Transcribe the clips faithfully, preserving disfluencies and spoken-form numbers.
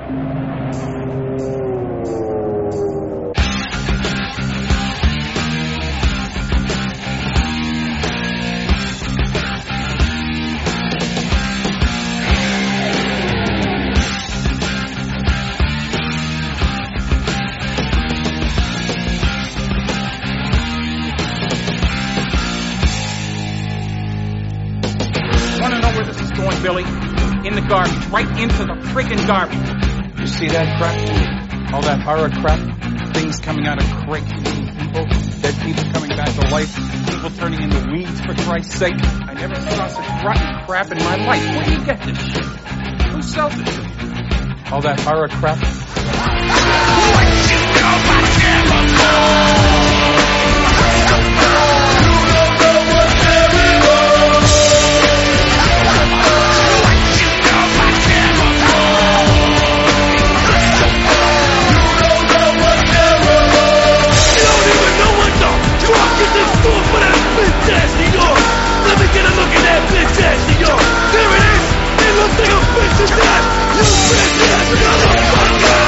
Billy, in the garbage, right into the friggin' garbage. You see that crap? All that horror crap? Things coming out of crates, people, dead people coming back to life, people turning into weeds, for Christ's sake. I never saw such rotten crap in my life. Where do you get this shit? Who sells it to you? All that horror crap? Let me get a look at that bitch ass, New York. There it is. It looks like a bitch to death. You bitch ass motherfucker.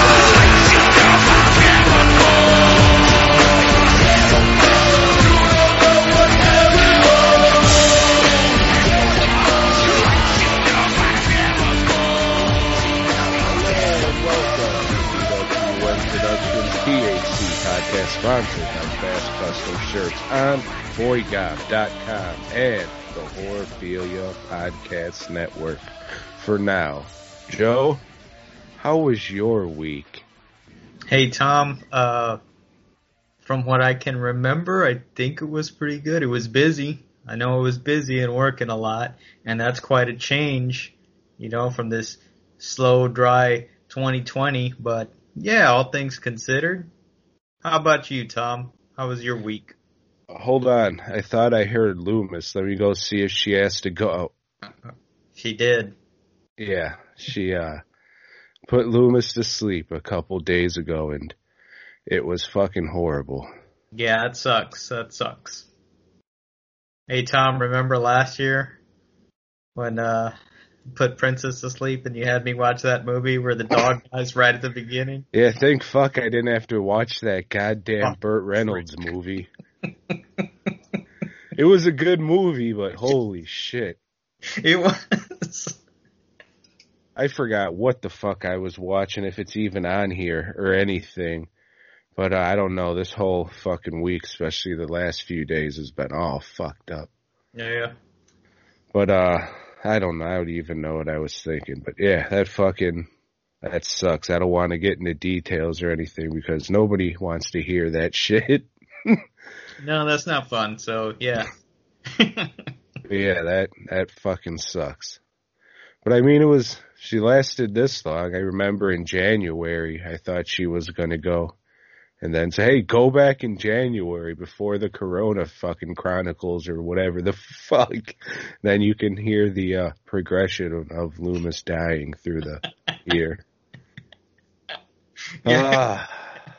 T H C podcast sponsored by Fast Custom Shirts on boy gob dot com and the Horophilia Podcast Network. For now, Joe, how was your week? Hey, Tom. Uh, from what I can remember, I think it was pretty good. It was busy. I know it was busy and working a lot, and that's quite a change, you know, from this slow, dry twenty twenty, but yeah, all things considered. How about you, Tom? How was your week? Hold on. I thought I heard Loomis. Let me go see if she has to go. She did. Yeah, she uh put Loomis to sleep a couple days ago, and it was fucking horrible. Yeah, that sucks. That sucks. Hey, Tom, remember last year when uh put Princess to sleep and you had me watch that movie where the dog dies right at the beginning? Yeah, thank fuck I didn't have to watch that goddamn Burt Reynolds movie. It was a good movie, but holy shit. It was. I forgot what the fuck I was watching, if it's even on here or anything. But uh, I don't know, this whole fucking week, especially the last few days, has been all fucked up. Yeah, yeah. But, uh... I don't know. I don't even know what I was thinking. But yeah, that fucking, that sucks. I don't want to get into details or anything because nobody wants to hear that shit. No, that's not fun. So yeah. Yeah, that, that fucking sucks. But I mean, it was, she lasted this long. I remember in January, I thought she was going to go. And then say, hey, go back in January before the Corona fucking Chronicles or whatever the fuck. Then you can hear the uh, progression of, of Loomis dying through the year. Yeah. Ah.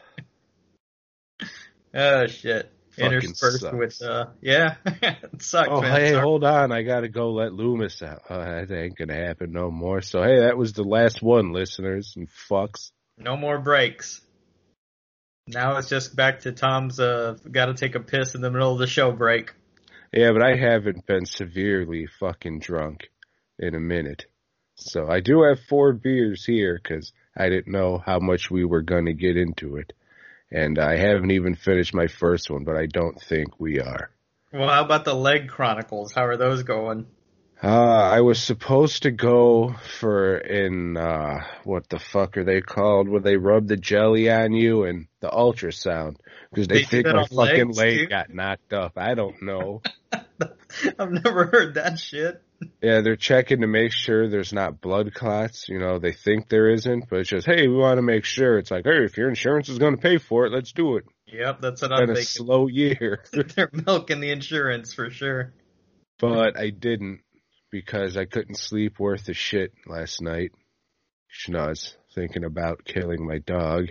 Oh, shit. Fucking Interspersed sucks. with, uh, yeah, it sucks, oh, man. hey, Sorry. hold on. I got to go let Loomis out. Uh, that ain't going to happen no more. So, hey, that was the last one, listeners and fucks. No more breaks. Now it's just back to Tom's, uh, gotta take a piss in the middle of the show break. Yeah, but I haven't been severely fucking drunk in a minute. So I do have four beers here because I didn't know how much we were going to get into it. And I haven't even finished my first one, but I don't think we are. Well, how about the Leg Chronicles? How are those going? Uh, I was supposed to go for in, uh, what the fuck are they called? Where they rub the jelly on you and the ultrasound. Because they, they think my fucking leg too? got knocked up. I don't know. I've never heard that shit. Yeah, they're checking to make sure there's not blood clots. You know, they think there isn't, but it's just, hey, we want to make sure. It's like, hey, if your insurance is going to pay for it, let's do it. Yep, that's what it's I'm been thinking. a slow year. They're milking the insurance for sure. But I didn't. Because I couldn't sleep worth a shit last night. You know, I was thinking about killing my dog.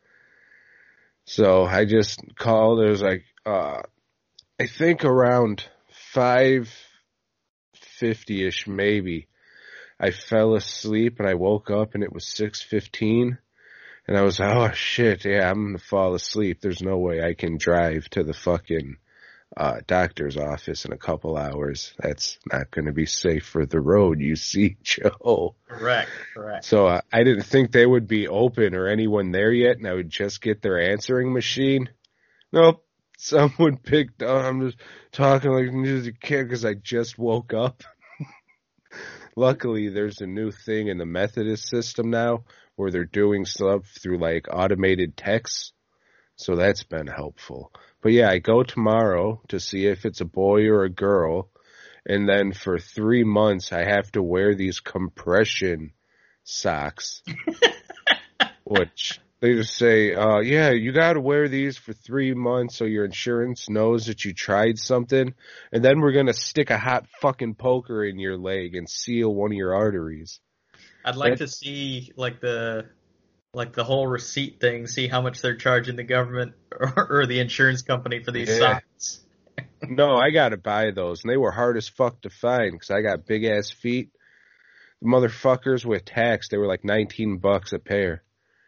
So I just called. It was like, uh, I think around five fifty-ish maybe. I fell asleep and I woke up and it was six fifteen. And I was like, oh shit, yeah, I'm gonna fall asleep. There's no way I can drive to the fucking uh doctor's office in a couple hours. That's not gonna be safe for the road, you see, Joe. Correct, correct. So uh, I didn't think they would be open or anyone there yet, and I would just get their answering machine. Nope, someone picked up. I'm just talking like a kid because I just woke up. Luckily, there's a new thing in the Methodist system now where they're doing stuff through like automated texts. So that's been helpful. But yeah, I go tomorrow to see if it's a boy or a girl. And then for three months, I have to wear these compression socks, which they just say, uh, yeah, you got to wear these for three months so your insurance knows that you tried something. And then we're going to stick a hot fucking poker in your leg and seal one of your arteries. I'd like That's, to see like the like the whole receipt thing, see how much they're charging the government or, or the insurance company for these yeah. socks. No, I got to buy those, and they were hard as fuck to find because I got big ass feet. The motherfuckers with tax, they were like nineteen bucks a pair.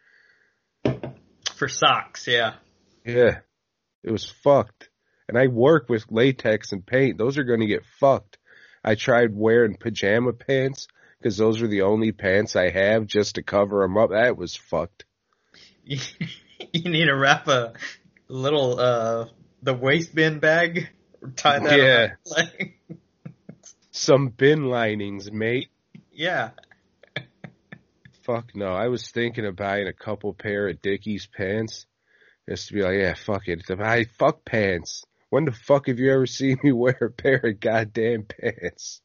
For socks, yeah. Yeah, it was fucked. And I work with latex and paint. Those are going to get fucked. I tried wearing pajama pants because those are the only pants I have just to cover them up. That was fucked. You, you need to wrap a little, uh, the waistband bag, tie that yeah. on the leg. Some bin linings, mate. Yeah. Fuck no. I was thinking of buying a couple pair of Dickies pants. Just to be like, yeah, fuck it. I fuck pants. When the fuck have you ever seen me wear a pair of goddamn pants?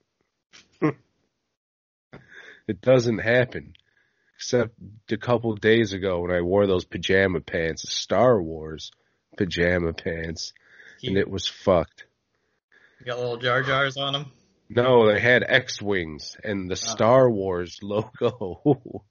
It doesn't happen. Except a couple days ago when I wore those pajama pants, Star Wars pajama pants, and it was fucked. You got little Jar Jars on them? No, they had X-Wings and the Star Wars logo.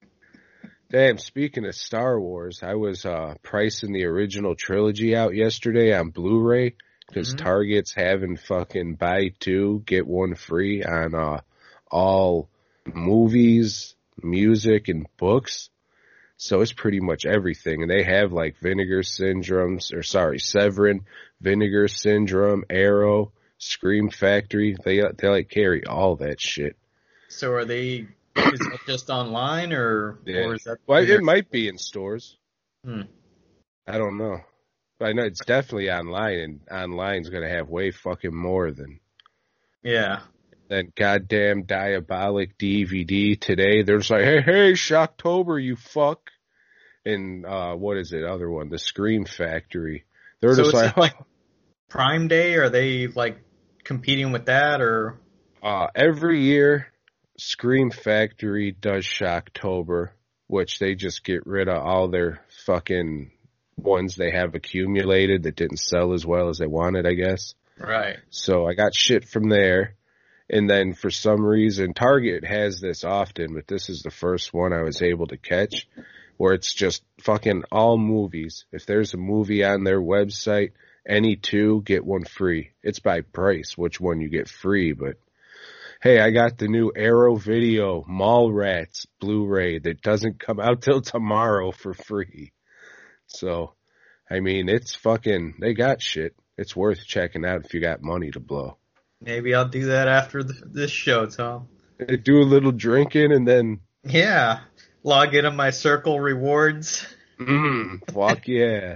Damn, speaking of Star Wars, I was uh, pricing the original trilogy out yesterday on Blu-ray because mm-hmm. Target's having fucking buy two, get one free on uh, all movies, music, and books. So it's pretty much everything. And they have like Vinegar Syndromes, or sorry, Severin, Vinegar Syndrome, Arrow, Scream Factory. They, they like carry all that shit. So are they... Is that just online, or, yeah. or is that? Well, it might be in stores. Hmm. I don't know, but I know it's definitely online, and online's gonna have way fucking more than. Yeah. That goddamn Diabolic D V D today. They're just like, hey, hey, Shocktober, you fuck. And uh, what is it? Other one, the Scream Factory. They're so just like, like Prime Day. Are they like competing with that, or? Uh, every year. Scream Factory does Shocktober, which they just get rid of all their fucking ones they have accumulated that didn't sell as well as they wanted, I guess. Right. So I got shit from there. And then for some reason, Target has this often, but this is the first one I was able to catch, where it's just fucking all movies. If there's a movie on their website, any two, get one free. It's by price, which one you get free, but hey, I got the new Arrow Video Mallrats Blu-ray that doesn't come out till tomorrow for free. So, I mean, it's fucking, they got shit. It's worth checking out if you got money to blow. Maybe I'll do that after the, this show, Tom. Do a little drinking and then... Yeah. Log in on my Circle rewards. Mmm, fuck yeah.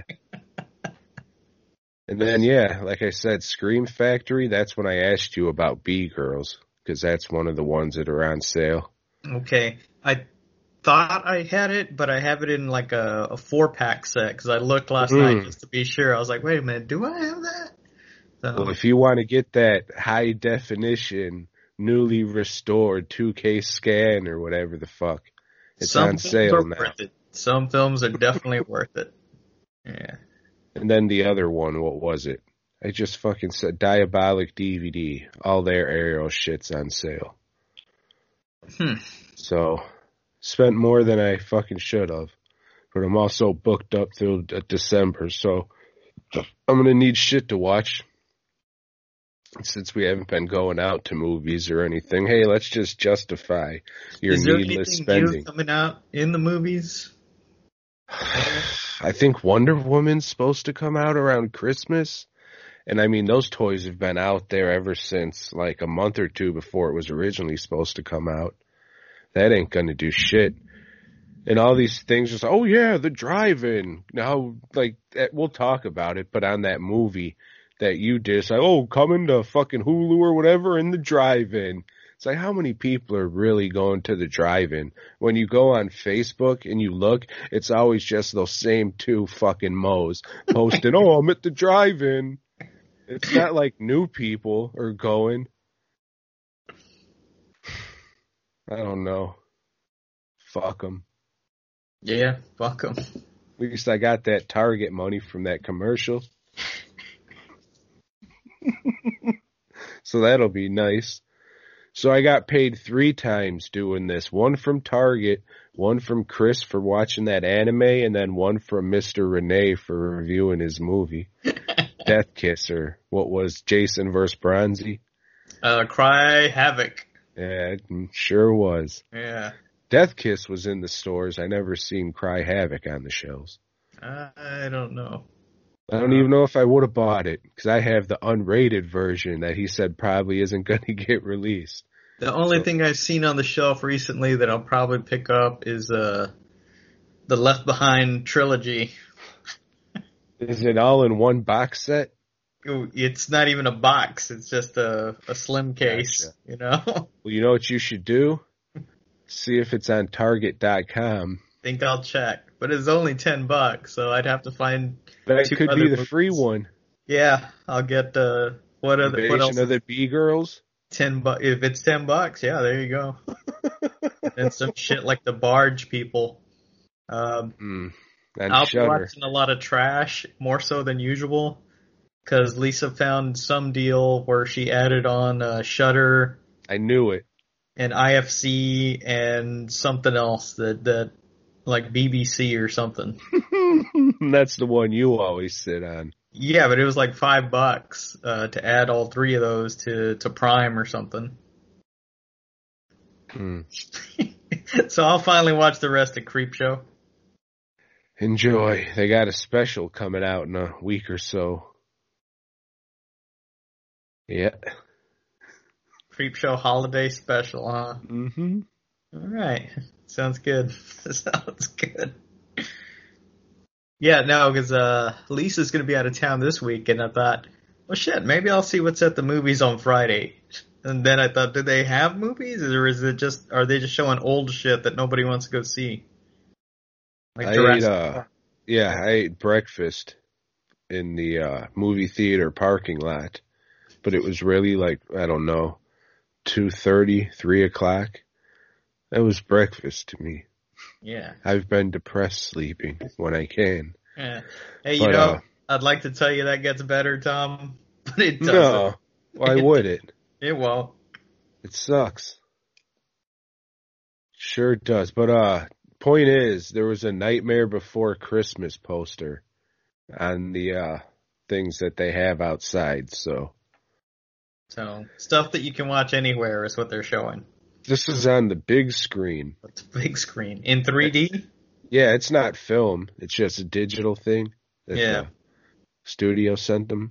And then, yeah, like I said, Scream Factory, that's when I asked you about B-Girls. Because that's one of the ones that are on sale. Okay. I thought I had it, but I have it in like a, a four-pack set. Because I looked last mm. night just to be sure. I was like, wait a minute, do I have that? So, well, if you want to get that high-definition, newly restored two K scan or whatever the fuck, it's on sale now. Worth it. Some films are definitely worth it. Yeah. And then the other one, what was it? I just fucking said Diabolic D V D. All their Arrow shit's on sale. Hmm. So, spent more than I fucking should have. But I'm also booked up through December, so I'm gonna need shit to watch. since we haven't been going out to movies or anything, hey, let's just justify your Is there needless anything spending. new coming out in the movies? I think Wonder Woman's supposed to come out around Christmas. And I mean, those toys have been out there ever since like a month or two before it was originally supposed to come out. That ain't gonna do shit. And all these things just, oh yeah, the drive-in. Now, like, we'll talk about it, but on that movie that you did, it's like, oh, coming to fucking Hulu or whatever in the drive-in. It's like, how many people are really going to the drive-in? When you go on Facebook and you look, it's always just those same two fucking mo's posting, oh, I'm at the drive-in. It's not like new people are going. I don't know. Fuck them. Yeah, fuck them. At least I got that Target money from that commercial. So that'll be nice. So I got paid three times doing this. One from Target, one from Chris for watching that anime, and then one from Mister Renee for reviewing his movie. Death Kiss, or what was Jason versus Bronzy? Uh, Cry Havoc. Yeah, it sure was. Yeah. Death Kiss was in the stores. I never seen Cry Havoc on the shelves. I don't know. I don't even know if I would have bought it, because I have the unrated version that he said probably isn't going to get released. The only So- thing I've seen on the shelf recently that I'll probably pick up is uh, the Left Behind trilogy. Is it all in one box set? Ooh, it's not even a box. It's just a, a slim case, Gotcha. you know? Well, you know what you should do? See if it's on Target dot com. Think I'll check. But it's only ten bucks, so I'd have to find That two could other be the movies. free one. Yeah, I'll get uh what other what else? Invasion of the B-Girls. Ten bu- if it's ten bucks, yeah, there you go. And some shit like the Barge People. Um, Hmm. On I'll be Shudder. watching a lot of trash, more so than usual, because Lisa found some deal where she added on uh, Shudder I knew it. and I F C and something else that that like B B C or something. That's the one you always sit on. Yeah, but it was like five bucks uh, to add all three of those to to Prime or something. Hmm. So I'll finally watch the rest of Creepshow. Enjoy. They got a special coming out in a week or so. Yeah. Creepshow holiday special, huh? Mm-hmm. All right, sounds good. Sounds good. Yeah, no, because uh, Lisa's gonna be out of town this week, and I thought, well, shit, maybe I'll see what's at the movies on Friday. And then I thought, do they have movies, or is it just are they just showing old shit that nobody wants to go see? Like I ate, Jurassic uh, Park. yeah, I ate breakfast in the uh, movie theater parking lot, but it was really like, I don't know, two thirty, three o'clock. That was breakfast to me. Yeah. I've been depressed sleeping when I can. Yeah. Hey, you But, know, uh, I'd like to tell you that gets better, Tom, but it doesn't. No, why would it? It won't. It sucks. Sure does. But uh point is, there was a Nightmare Before Christmas poster on the uh things that they have outside, so So stuff that you can watch anywhere is what they're showing. this is on the big screen. It's a big screen in three D. Yeah, it's not film, it's just a digital thing that Yeah. the studio sent them.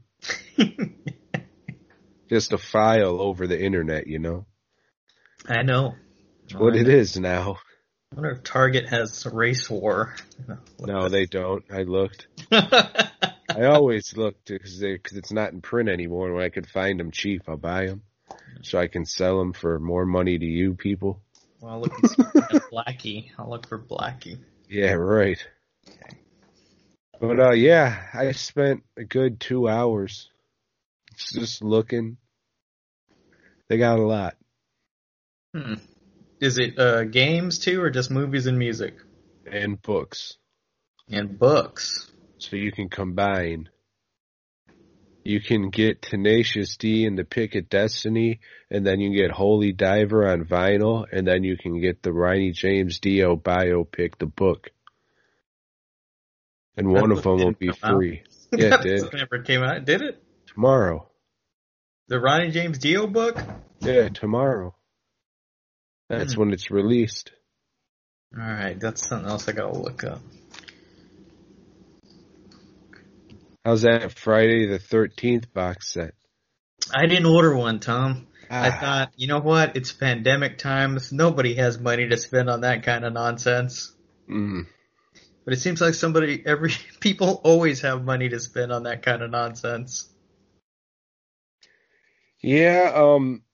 Just a file over the internet, you know. I know. It's what it is now. I wonder if Target has a race war. No, they don't. I looked. I always look because because it's not in print anymore. And when I can find them cheap, I'll buy them so I can sell them for more money to you people. Well, look and see Blackie. I'll look for Blackie. Yeah, right. But uh, yeah, I spent a good two hours just looking. They got a lot. Hmm. Is it uh, games too, or just movies and music And books. and books? So you can combine. You can get Tenacious D and the Pick of Destiny, and then you can get Holy Diver on vinyl, and then you can get the Ronnie James Dio biopic, the book. And one That of them book will didn't be come out. free. Yeah, it That did. book never came out, did it? Tomorrow. The Ronnie James Dio book? Yeah, tomorrow. That's Hmm. when it's released. Alright, that's something else I gotta look up. How's that Friday the thirteenth box set? I didn't order one, Tom. Ah. I thought, you know what? It's pandemic times. Nobody has money to spend on that kind of nonsense. Mm. But it seems like somebody, every, people always have money to spend on that kind of nonsense. Yeah, um,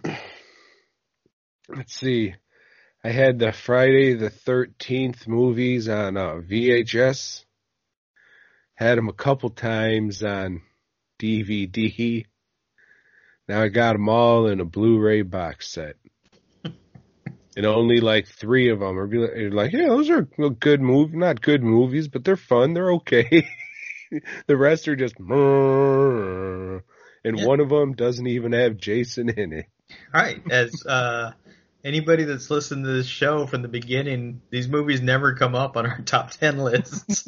let's see. I had the Friday the thirteenth movies on uh, V H S. Had them a couple times on D V D. Now I got them all in a Blu-ray box set. And only like three of them are be like, like, yeah, those are good movies. Not good movies, but they're fun. They're okay. The rest are just... And Yeah. one of them doesn't even have Jason in it. Right. As uh, anybody that's listened to this show from the beginning, these movies never come up on our top ten lists.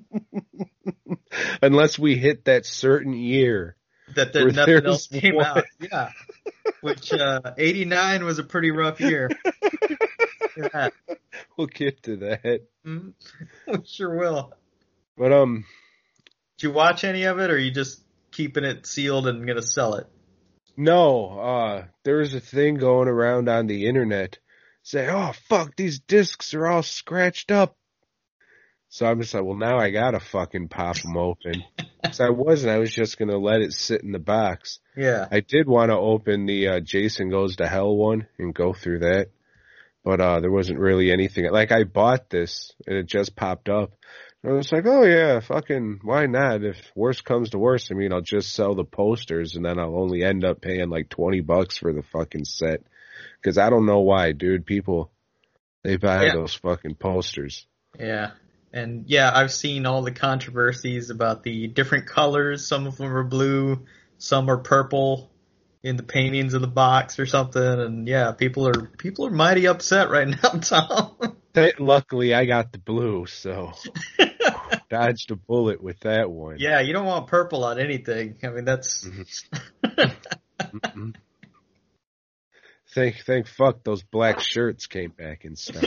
Unless we hit that certain year. That there, Where nothing there's else came one. out. Yeah. Which, uh, eighty-nine was a pretty rough year. Yeah. We'll get to that. Mm-hmm. We sure will. But, um, Did you watch any of it, or are you just keeping it sealed and gonna sell it? no, uh, there was a thing going around on the internet saying, oh, fuck, these discs are all scratched up. So I'm just like, well, now I gotta fucking pop them open. So I wasn't, I was just gonna let it sit in the box. Yeah. I did want to open the uh, Jason Goes to Hell one and go through that. But uh, there wasn't really anything. Like, I bought this, and it just popped up. And I was like, oh, yeah, fucking, why not? If worse comes to worse, I mean, I'll just sell the posters, and then I'll only end up paying like twenty bucks for the fucking set. Because I don't know why, dude. People, they buy Yeah. those fucking posters. Yeah. And yeah, I've seen all the controversies about the different colors. Some of them are blue, some are purple in the paintings of the box or something. And yeah, people are people are mighty upset right now, Tom. Th- Luckily, I got the blue, so dodged a bullet with that one. Yeah, you don't want purple on anything. I mean, that's Mm-mm. Thank, thank fuck those black shirts came back in stock.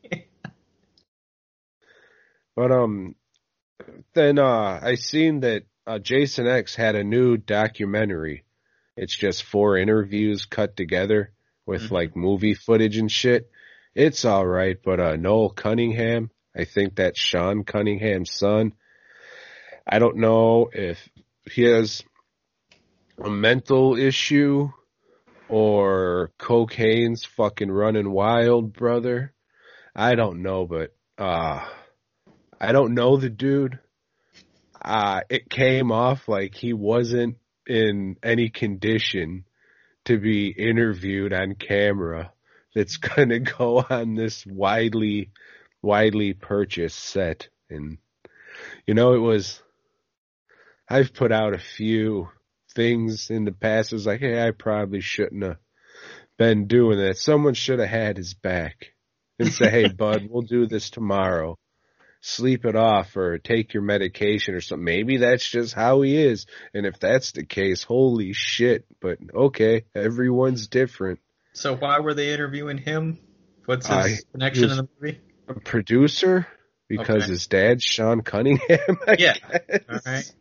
But, um, then, uh, I seen that, uh, Jason X had a new documentary. It's just four interviews cut together with, Mhm. like, movie footage and shit. It's alright, but, uh, Noel Cunningham, I think that's Sean Cunningham's son. I don't know if he has a mental issue or cocaine's fucking running wild, brother. I don't know, but, uh, I don't know the dude. Uh, it came off like he wasn't in any condition to be interviewed on camera that's gonna go on this widely, widely purchased set. And, you know, it was, I've put out a few things in the past. It was like, hey, I probably shouldn't have been doing that. Someone should have had his back and say, hey, bud, we'll do this tomorrow. Sleep it off or take your medication or something. Maybe that's just how he is. And if that's the case, holy shit. But okay, everyone's different. So why were they interviewing him? What's his I- connection his- in the movie? A producer, because Okay. his dad's Sean Cunningham, I Yeah. guess. All right.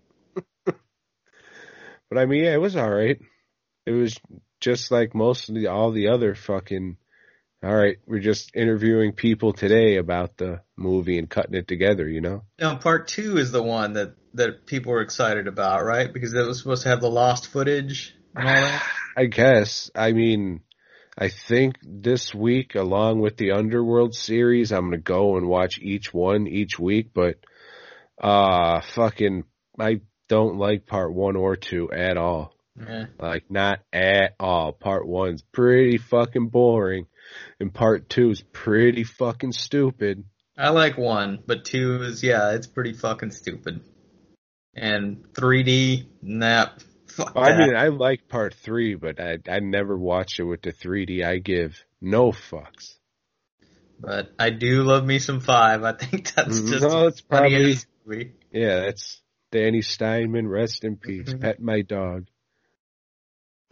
But I mean, yeah, it was alright. It was just like most of the, all the other fucking, alright, we're just interviewing people today about the movie and cutting it together, you know? Now, part two is the one that, that people were excited about, right? Because it was supposed to have the lost footage and all that. I guess. I mean, I think this week, along with the Underworld series, I'm gonna go and watch each one each week, but, uh, fucking, I don't like part one or two at all. Yeah. Like, not at all. Part one's pretty fucking boring, and part two's pretty fucking stupid. I like one, but two is, yeah, it's pretty fucking stupid. And three D, nah, fuck I that. mean, I like part three, but I I never watch it with the three D. I give no fucks. But I do love me some five. I think that's just No, it's the funniest probably- movie. Yeah, that's Danny Steinman, rest in peace. Mhm. Pet my dog.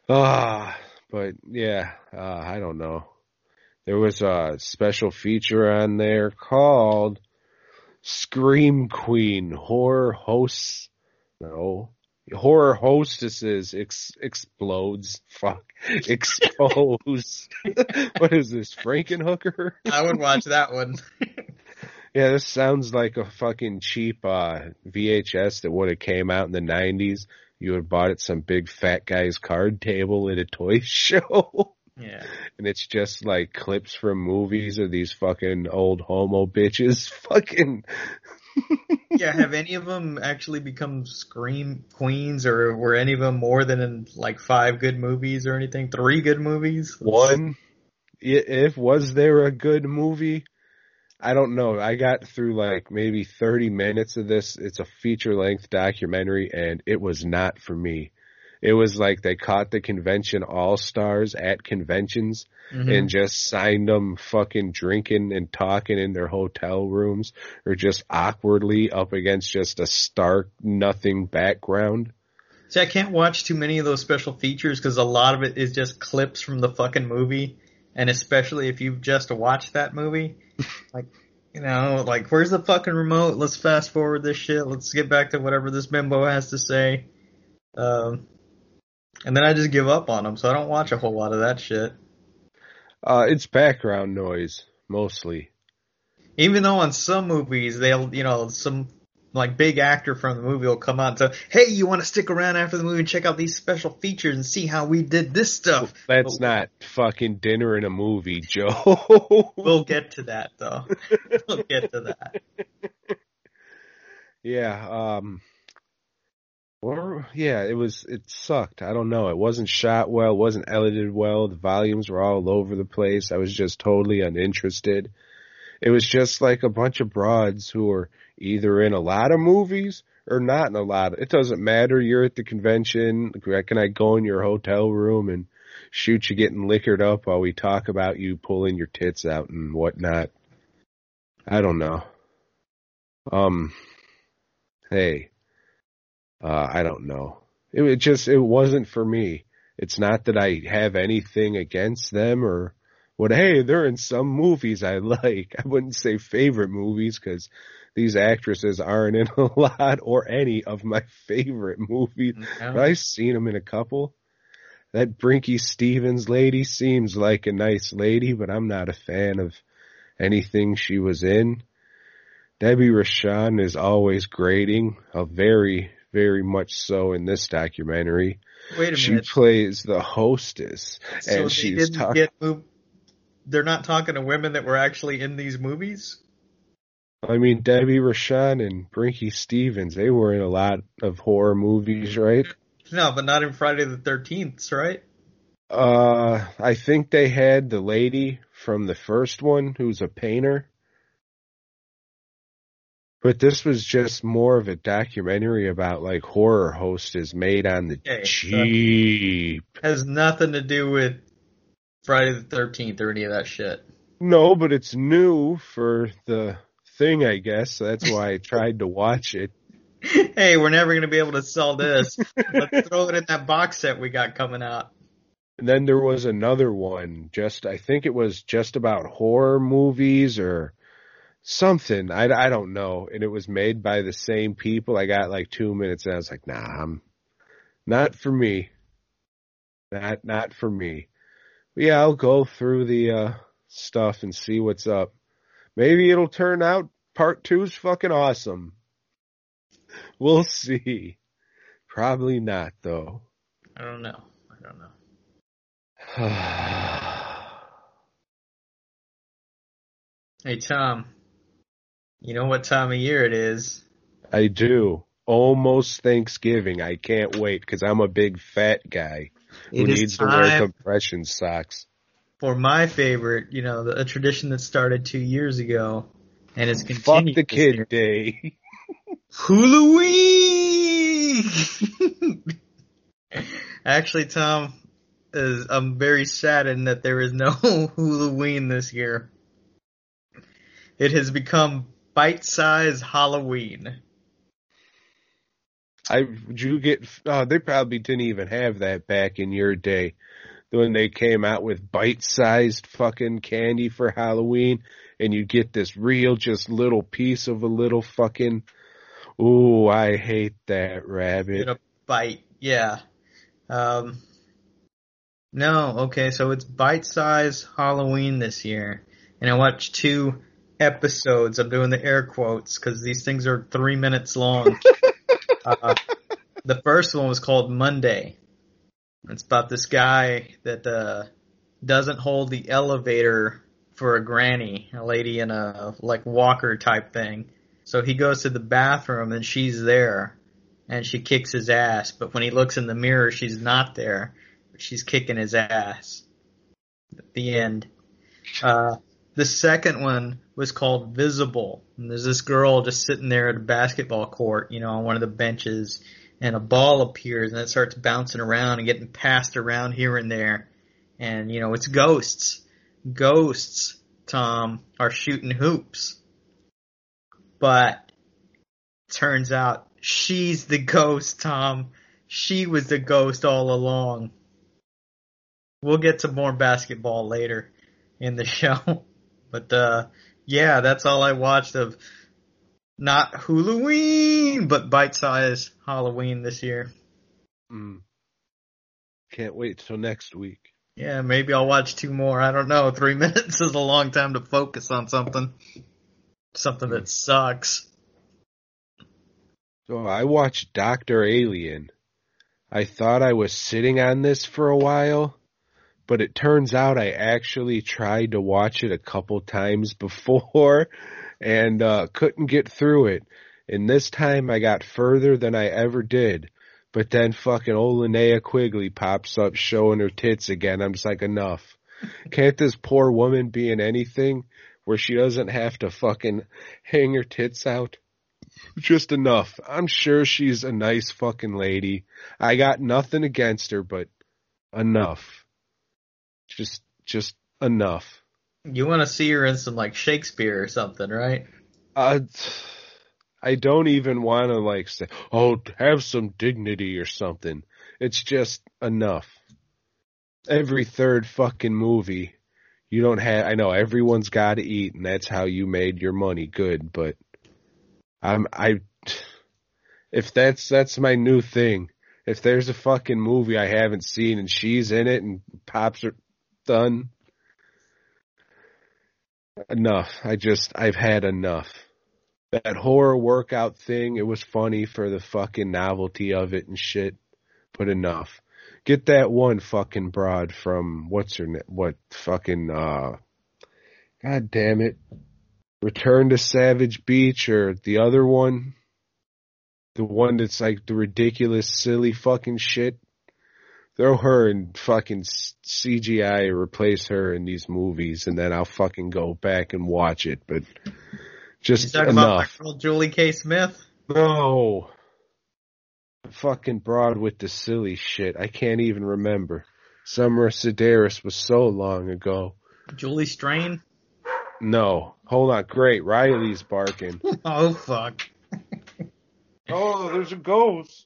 Ah, but yeah, uh, I don't know. There was a special feature on there called Scream Queen Horror Hosts. No. Horror Hostesses ex- explodes. Fuck. Expose. What is this? Frankenhooker? I would watch that one. Yeah, this sounds like a fucking cheap uh, V H S that would have came out in the nineties. You would bought at some big fat guy's card table at a toy show. Yeah. And it's just like clips from movies of these fucking old homo bitches. Fucking. Yeah, have any of them actually become Scream Queens, or were any of them more than in, like five good movies or anything? Three good movies? One, if was there a good movie? I don't know. I got through like maybe thirty minutes of this. It's a feature-length documentary, and it was not for me. It was like they caught the convention all-stars at conventions Mm-hmm. and just signed them fucking drinking and talking in their hotel rooms or just awkwardly up against just a stark nothing background. See, I can't watch too many of those special features because a lot of it is just clips from the fucking movie. And especially if you've just watched that movie, like, you know, like, where's the fucking remote? Let's fast forward this shit. Let's get back to whatever this bimbo has to say. Um, and then I just give up on them, so I don't watch a whole lot of that shit. Uh, it's background noise, mostly. Even though on some movies, they'll, you know, some, like, big actor from the movie will come out and say, hey, you want to stick around after the movie and check out these special features and see how we did this stuff? That's But not fucking dinner in a movie, Joe. we'll get to that, though. We'll get to that. Yeah, um, or, yeah, it was, it sucked. I don't know. It wasn't shot well, wasn't edited well. The volumes were all over the place. I was just totally uninterested. It was just like a bunch of broads who are either in a lot of movies or not in a lot. It doesn't matter. You're at the convention. Can I go in your hotel room and shoot you getting liquored up while we talk about you pulling your tits out and whatnot? I don't know. Um, hey, uh, I don't know. It, it just, it wasn't for me. It's not that I have anything against them or what. Hey, they're in some movies I like. I wouldn't say favorite movies because these actresses aren't in a lot or any of my favorite movies. No. But I've seen them in a couple. That Brinky Stevens lady seems like a nice lady, but I'm not a fan of anything she was in. Debbie Rochon is always grating, a very, very much so in this documentary. Wait a She minute. plays the hostess, So and they she's didn't talking. get moved. They're not talking to women that were actually in these movies? I mean, Debbie Rochon and Brinky Stevens, they were in a lot of horror movies, right? No, but not in Friday the thirteenth, right? Uh, I think they had the lady from the first one who's a painter. But this was just more of a documentary about like horror hostess made on the Okay, so- cheap. Has nothing to do with Friday the thirteenth or any of that shit. No, but it's new for the thing, I guess. So that's why I tried to watch it. Hey, we're never going to be able to sell this. Let's throw it in that box set we got coming out. And then there was another one, just, I think it was just about horror movies or something. I, I don't know. And it was made by the same people. I got like two minutes and I was like, nah, I'm not for me. Not, not for me. But yeah, I'll go through the, uh, stuff and see what's up. Maybe it'll turn out part two's fucking awesome. We'll see. Probably not though. I don't know. I don't know. Hey, Tom. You know what time of year it is? I do. Almost Thanksgiving. I can't wait because I'm a big fat guy who It is needs to wear time compression socks. for my favorite, you know, the, a tradition that started two years ago, and it's Fuck continued. the this year. kid day. Halloween! Actually, Tom, is, I'm very saddened that there is no Halloween this year. It has become bite-sized Halloween. I would you get? Oh, they probably didn't even have that back in your day when they came out with bite-sized fucking candy for Halloween, and you get this real, just little piece of a little fucking. Ooh, I hate that rabbit. Get a bite, yeah. Um, no, okay, so it's bite-size Halloween this year, and I watched two episodes. I'm doing the air quotes because these things are three minutes long. uh, the first one was called Monday. It's about this guy that uh, doesn't hold the elevator for a granny, a lady in a like walker type thing. So he goes to the bathroom and she's there, and she kicks his ass. But when he looks in the mirror, she's not there. She's kicking his ass. At the end. Uh, the second one was called Visible. And there's this girl just sitting there at a basketball court, you know, on one of the benches, and a ball appears and it starts bouncing around and getting passed around here and there. And, you know, it's ghosts. Ghosts, Tom, are shooting hoops. But turns out she's the ghost, Tom. She was the ghost all along. We'll get to more basketball later in the show. But, uh, yeah, that's all I watched of not Halloween, but bite-sized Halloween this year. Mm. Can't wait till next week. Yeah, maybe I'll watch two more. I don't know. Three minutes is a long time to focus on something. Something that sucks. So I watched Doctor Alien. I thought I was sitting on this for a while, but it turns out I actually tried to watch it a couple times before and uh, couldn't get through it. And this time I got further than I ever did. But then fucking old Linnea Quigley pops up showing her tits again. I'm just like, enough. Can't this poor woman be in anything where she doesn't have to fucking hang her tits out? Just enough. I'm sure she's a nice fucking lady. I got nothing against her, but enough. Just, just enough. You want to see her in some, like, Shakespeare or something, right? Uh, I don't even want to, like, say, oh, have some dignity or something. It's just enough. Every third fucking movie, you don't have, I know everyone's got to eat, and that's how you made your money good, but I'm, I, if that's, that's my new thing. If there's a fucking movie I haven't seen and she's in it and pops are done, enough. I just, I've had enough. That horror workout thing, it was funny for the fucking novelty of it and shit, but enough. Get that one fucking broad from, what's her name, what fucking, uh, god damn it, Return to Savage Beach, or the other one, the one that's like the ridiculous, silly fucking shit. Throw her in fucking C G I, replace her in these movies, and then I'll fucking go back and watch it, but just you talking enough. About Julie K. Smith? No. Fucking broad with the silly shit. I can't even remember. Summer Sedaris was so long ago. Julie Strain? No. Hold on. Great. Riley's barking. Oh, fuck. Oh, there's a ghost.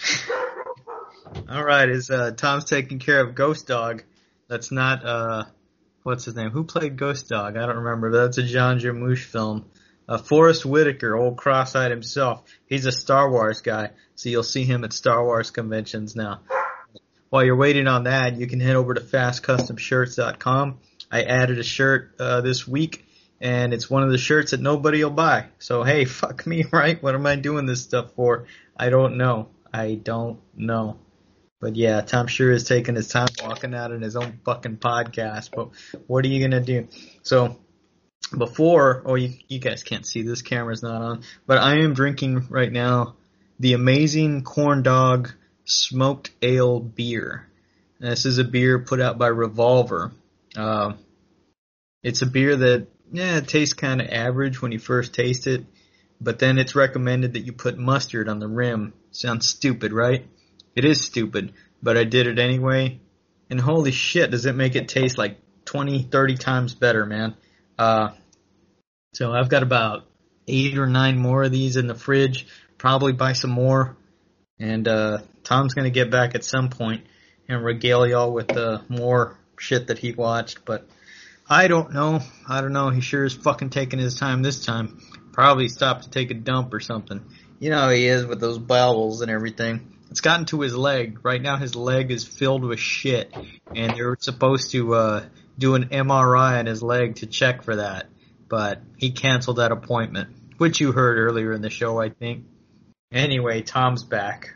All right. Is uh, Tom's taking care of Ghost Dog. That's not, uh, what's his name? Who played Ghost Dog? I don't remember, but that's a John Jarmusch film. Uh, Forrest Whitaker, old cross-eyed himself. He's a Star Wars guy, so you'll see him at Star Wars conventions now. While you're waiting on that, you can head over to fast custom shirts dot com. I added a shirt uh, this week, and it's one of the shirts that nobody will buy. So, hey, fuck me, right? What am I doing this stuff for? I don't know. I don't know. But, yeah, Tom sure is taking his time walking out in his own fucking podcast. But what are you going to do? So, before, oh, you, you guys can't see, this camera's not on, but I am drinking right now the Amazing Corn Dog Smoked Ale Beer. And this is a beer put out by Revolver. Uh, it's a beer that, yeah, it tastes kind of average when you first taste it, but then it's recommended that you put mustard on the rim. Sounds stupid, right? It is stupid, but I did it anyway, and holy shit, does it make it taste like twenty, thirty times better, man. Uh, so I've got about eight or nine more of these in the fridge. Probably buy some more. And uh, Tom's going to get back at some point and regale y'all with uh, more shit that he watched. But I don't know. I don't know. He sure is fucking taking his time this time. Probably stopped to take a dump or something. You know how he is with those bowels and everything. It's gotten to his leg. Right now his leg is filled with shit. And they're supposed to uh, do an M R I on his leg to check for that. But he canceled that appointment, which you heard earlier in the show, I think. Anyway, Tom's back.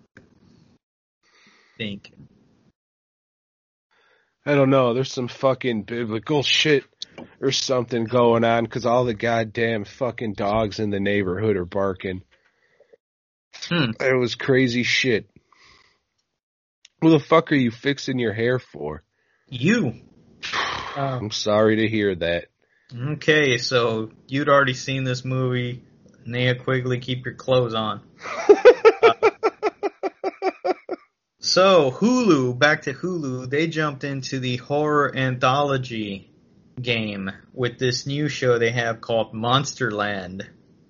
Think. I don't know. There's some fucking biblical shit or something going on because all the goddamn fucking dogs in the neighborhood are barking. Hmm. It was crazy shit. Who the fuck are you fixing your hair for? You. Uh, I'm sorry to hear that. Okay, so you'd already seen this movie. Linnea Quigley, keep your clothes on. uh, so, Hulu, back to Hulu, they jumped into the horror anthology game with this new show they have called Monsterland.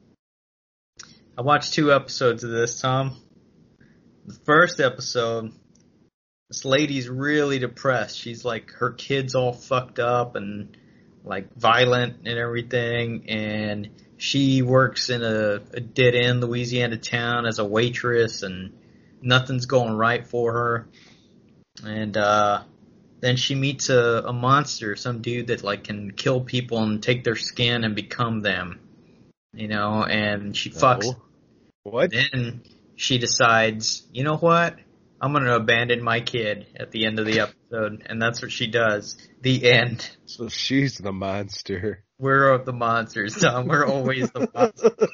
I watched two episodes of this, Tom. The first episode, this lady's really depressed. She's like, her kid's all fucked up and like violent and everything, and she works in a, a dead-end Louisiana town as a waitress, and nothing's going right for her. And uh, then she meets a, a monster, some dude that like can kill people and take their skin and become them, you know. And she fucks. Oh. What? Then she decides, you know what? I'm going to abandon my kid at the end of the episode, and that's what she does. The end. So she's the monster. We're the monsters, Tom. We're always the monsters.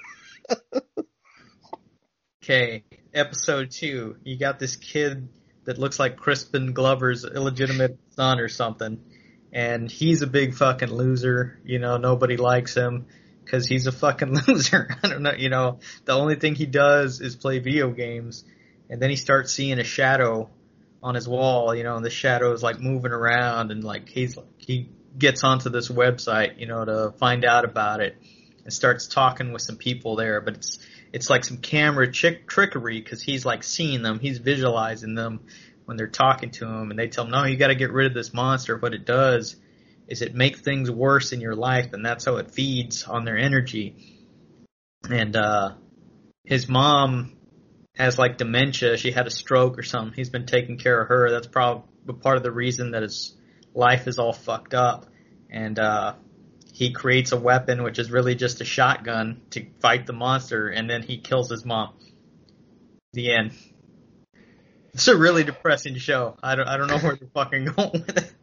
Okay, episode two. You got this kid that looks like Crispin Glover's illegitimate son or something, and he's a big fucking loser. You know, nobody likes him because he's a fucking loser. I don't know, you know, the only thing he does is play video games. And then he starts seeing a shadow on his wall, you know, and the shadow is like moving around, and like he's he gets onto this website, you know, to find out about it, and starts talking with some people there. But it's it's like some camera chick trickery because he's like seeing them, he's visualizing them when they're talking to him, and they tell him, no, you got to get rid of this monster. What it does is it makes things worse in your life, and that's how it feeds on their energy. And uh, his mom has like dementia. She had a stroke or something. He's been taking care of her. That's probably part of the reason that his life is all fucked up. And uh, he creates a weapon, which is really just a shotgun, to fight the monster, and then he kills his mom. The end. It's a really depressing show. I don't, I don't know where they're fucking going with it.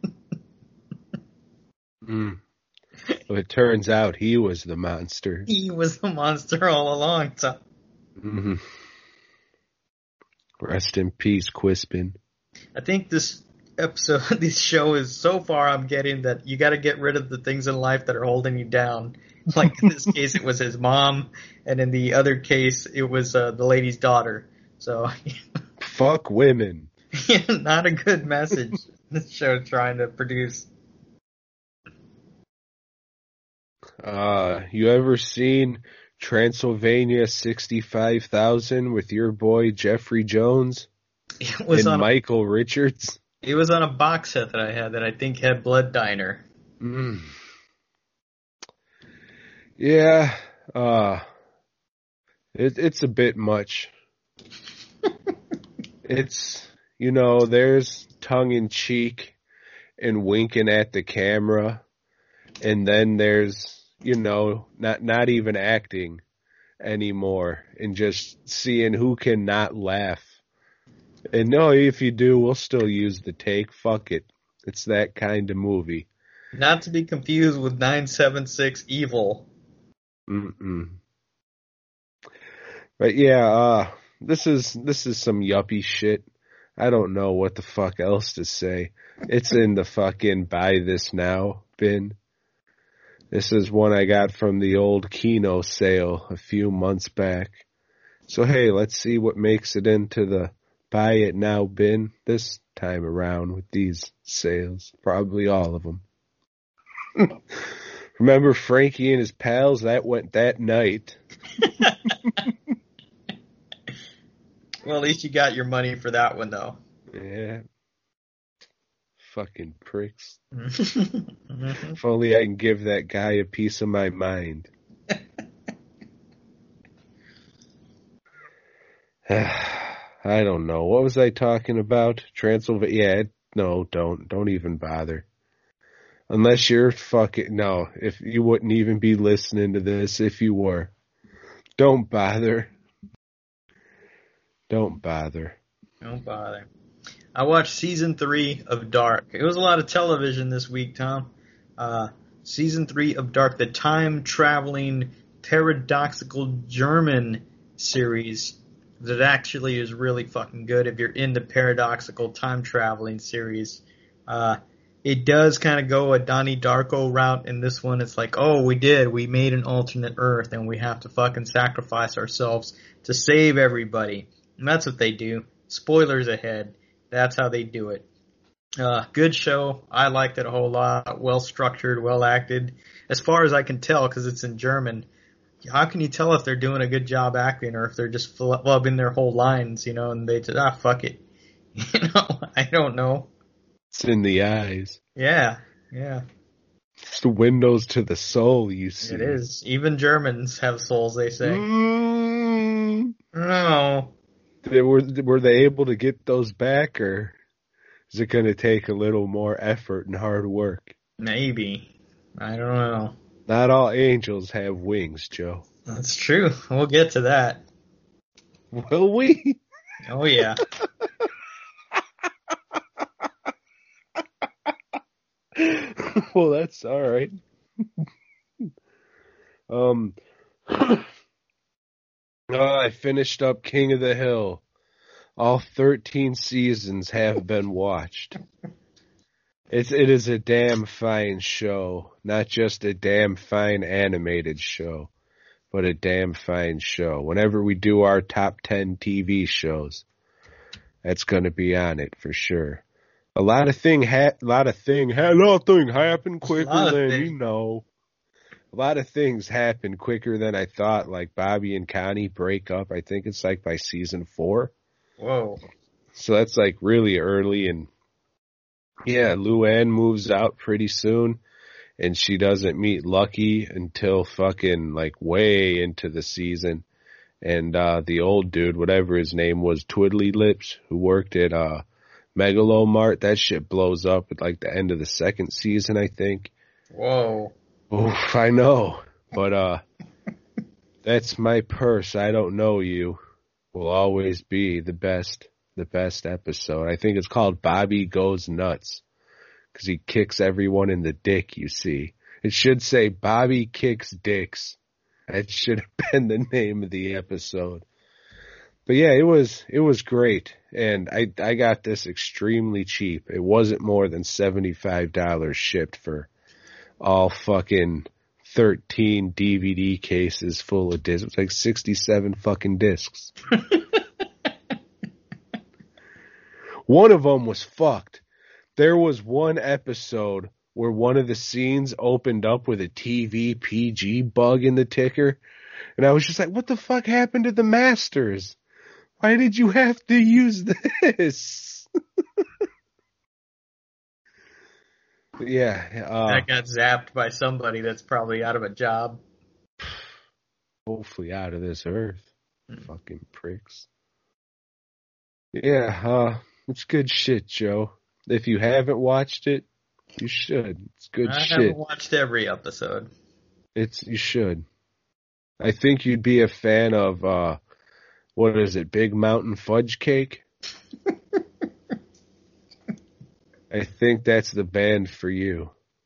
Mm. Well, it turns out he was the monster. He was the monster all along. So. Mm-hmm. Rest in peace, Quispin. I think this episode, this show is so far I'm getting that you got to get rid of the things in life that are holding you down. Like in this case, it was his mom, and in the other case, it was uh, the lady's daughter. So, fuck women. Not a good message this show trying to produce. Uh, you ever seen Transylvania sixty-five thousand with your boy Jeffrey Jones it was and on Michael a, Richards? It was on a box set that I had that I think had Blood Diner. Mm. Yeah, uh, it, it's a bit much. It's, you know, there's tongue-in-cheek and winking at the camera, and then there's, you know, not not even acting anymore and just seeing who can not laugh. And no, if you do, we'll still use the take. Fuck it. It's that kind of movie. Not to be confused with nine seven six Evil. Mm-mm. But yeah, uh, this is this is some yuppie shit. I don't know what the fuck else to say. It's in the fucking buy this now bin. This is one I got from the old Kino sale a few months back. So hey, let's see what makes it into the buy it now bin this time around with these sales. Probably all of them. Remember Frankie and his pals? That went that night. Well, at least you got your money for that one, though. Yeah. Fucking pricks. Mm-hmm. If only I can give that guy a piece of my mind. I don't know. What was I talking about? Transylvania? Yeah, no, don't. Don't even bother. Unless you're fucking... No, if you wouldn't even be listening to this if you were. Don't bother. Don't bother. Don't bother. I watched season three of Dark. It was a lot of television this week, Tom. Uh, season three of Dark, the time-traveling, paradoxical German series that actually is really fucking good if you're in the paradoxical time-traveling series. Uh, it does kind of go a Donnie Darko route in this one. It's like, oh, we did. We made an alternate Earth, and we have to fucking sacrifice ourselves to save everybody. And that's what they do. Spoilers ahead. That's how they do it. Uh, good show. I liked it a whole lot. Well structured, well acted. As far as I can tell, because it's in German, how can you tell if they're doing a good job acting or if they're just flubbing their whole lines, you know, and they just, ah, fuck it. You know, I don't know. It's in the eyes. Yeah, yeah. It's the windows to the soul, you see. It is. Even Germans have souls, they say. Mm. No. They were, were they able to get those back, or is it going to take a little more effort and hard work? Maybe. I don't know. Not all angels have wings, Joe. That's true. We'll get to that. Will we? Oh, yeah. Well, that's all right. um, oh, I finished up King of the Hill. All thirteen seasons have been watched. It's it is a damn fine show, not just a damn fine animated show, but a damn fine show. Whenever we do our top ten T V shows, that's going to be on it for sure. A lot of thing, ha- a lot of thing, a lot of thing happened quicker than thing. you know. A lot of things happen quicker than I thought. Like Bobby and Connie break up. I think it's like by season four. Whoa. So that's like really early, and yeah, Luann moves out pretty soon, and she doesn't meet Lucky until fucking like way into the season. And uh the old dude, whatever his name was, Twiddly Lips, who worked at uh Megalomart, that shit blows up at like the end of the second season, I think. Whoa. Oof, I know. But uh that's my purse. I don't know you. Will always be the best, the best episode. I think it's called Bobby Goes Nuts, because he kicks everyone in the dick, you see. It should say Bobby Kicks Dicks. That should have been the name of the episode. But yeah, it was, it was great. And I, I got this extremely cheap. It wasn't more than seventy-five dollars shipped for all fucking thirteen D V D cases full of discs. It was like sixty-seven fucking discs. One of them was fucked. There was one episode where one of the scenes opened up with a T V P G bug in the ticker. And I was just like, what the fuck happened to the Masters? Why did you have to use this? Yeah. Uh, that got zapped by somebody that's probably out of a job. Hopefully out of this earth. Mm. Fucking pricks. Yeah, uh, it's good shit, Joe. If you haven't watched it, you should. It's good I shit. I haven't watched every episode. It's you should. I think you'd be a fan of, uh, what is it, Big Mountain Fudge Cake? I think that's the band for you.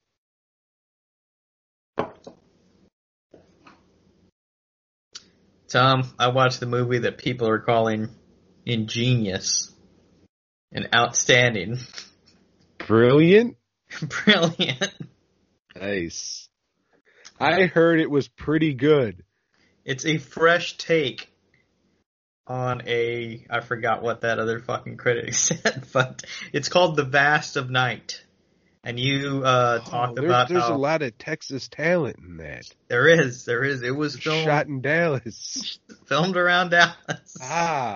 Tom, I watched the movie that people are calling ingenious and outstanding. Brilliant? Brilliant. Nice. I heard it was pretty good. It's a fresh take on a, I forgot what that other fucking critic said, but it's called The Vast of Night. And you uh, talked oh, there, about there's how a lot of Texas talent in that. There is, there is. It was filmed, shot in Dallas. filmed around Dallas. Ah,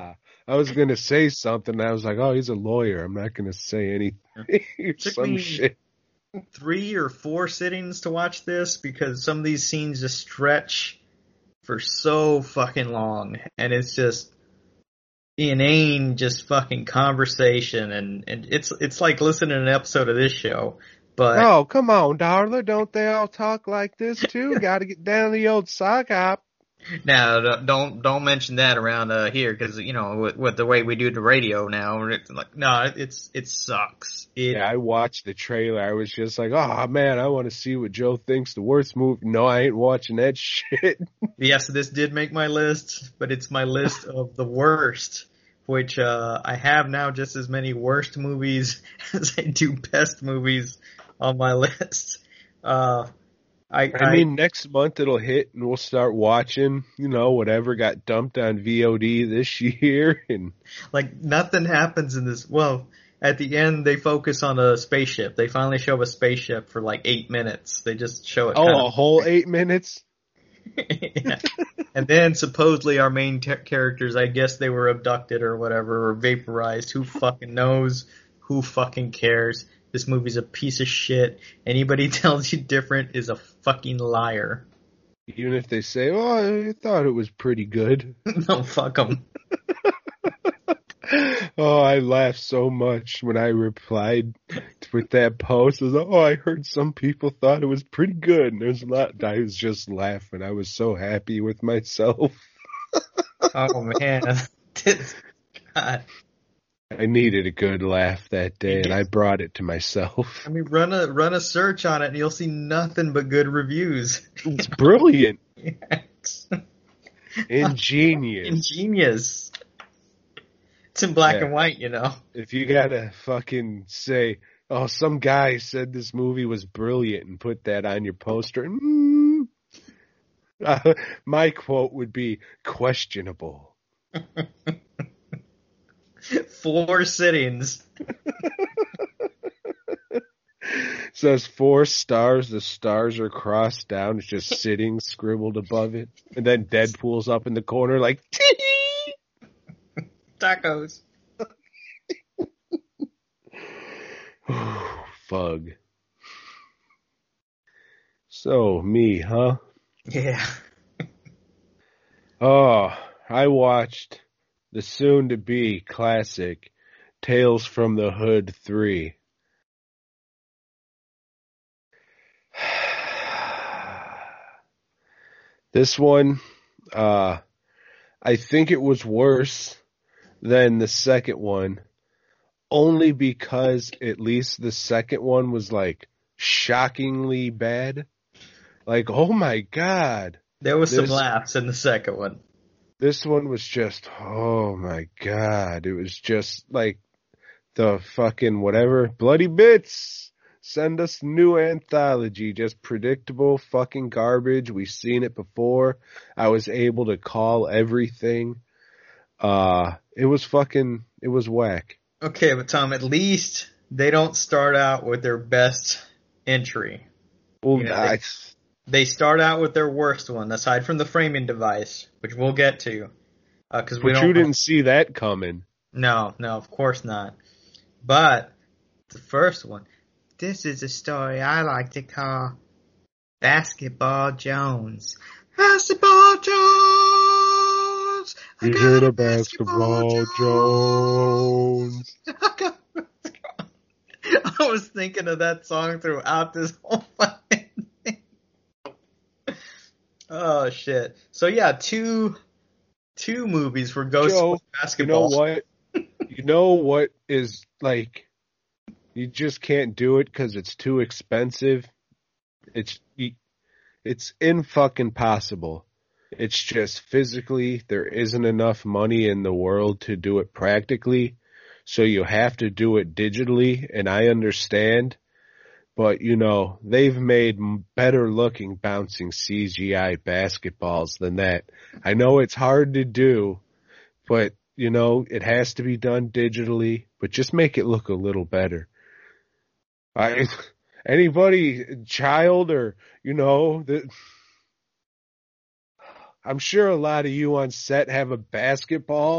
I was gonna say something. I was like, "Oh, he's a lawyer. I'm not gonna say anything." Took Some me shit. three or four sittings to watch this because some of these scenes just stretch for so fucking long, and it's just inane, just fucking conversation, and, and it's it's like listening to an episode of this show. But Oh, come on, Darla. Don't they all talk like this too? Got to get down the old sock hop. now don't don't mention that around uh, here because you know with, with the way we do the radio now, it's like no, it's it sucks. It, Yeah, I watched the trailer. I was just like, "Oh man, I want to see what Joe thinks the worst movie." No, I ain't watching that shit. Yes, this did make my list, but it's my list of the worst, which uh, I have now just as many worst movies as I do best movies on my list. Uh, I, I mean, next month it'll hit, and we'll start watching, you know, whatever got dumped on V O D this year, and like nothing happens in this. Well, at the end they focus on a spaceship. They finally show a spaceship for like eight minutes. They just show it. oh, kind a of, whole eight minutes. yeah. And then supposedly our main ter- characters, I guess they were abducted or whatever, or vaporized. Who fucking knows? Who fucking cares? This movie's a piece of shit. Anybody tells you different is a fucking liar. Even if they say, "Oh, I thought it was pretty good." No, fuck them. Oh, I laughed so much when I replied with that post. I was like, "Oh, I heard some people thought it was pretty good." And there's a lot. I was just laughing. I was so happy with myself. Oh man, God. I needed a good laugh that day, and I brought it to myself. I mean, run a run a search on it, and you'll see nothing but good reviews. It's brilliant, Yes. ingenious. Ingenious. It's in black Yeah. and white, you know. If you gotta fucking say, "Oh, some guy said this movie was brilliant," and put that on your poster, mm, uh, my quote would be questionable. Four sittings. Says four stars. The stars are crossed down. It's just sitting scribbled above it, and then Deadpool's up in the corner like, "Tee!" Tacos. Fug. So, me, huh? Yeah. Oh, I watched the soon-to-be classic Tales from the Hood three. This one, uh, I think it was worse than the second one, only because at least the second one was like shockingly bad. Like, oh my god. There was some This- laughs in the second one. This one was just, oh my god. It was just like the fucking whatever. Bloody Bits! Send us new anthology. Just predictable fucking garbage. We've seen it before. I was able to call everything. Uh, it was fucking, it was whack. Okay, but Tom, at least they don't start out with their best entry. Well, You know, I, they- They start out with their worst one, aside from the framing device, which we'll get to. Because we but don't. you didn't see that coming. No, no, of course not. But the first one, this is a story I like to call Basketball Jones. Basketball Jones! I You got heard a a basketball, Jones. I was thinking of that song throughout this whole fucking thing. Oh shit! So yeah, two two movies for Ghost Joe, You Basketball. know what? You know what is like, you just can't do it because it's too expensive. It's, you- it's in fucking possible. It's just physically, there isn't enough money in the world to do it practically. So you have to do it digitally, and I understand. But, you know, they've made m- better looking bouncing C G I basketballs than that. I know it's hard to do, but, you know, it has to be done digitally, but just make it look a little better. I, anybody, child or, you know, the, I'm sure a lot of you on set have a basketball.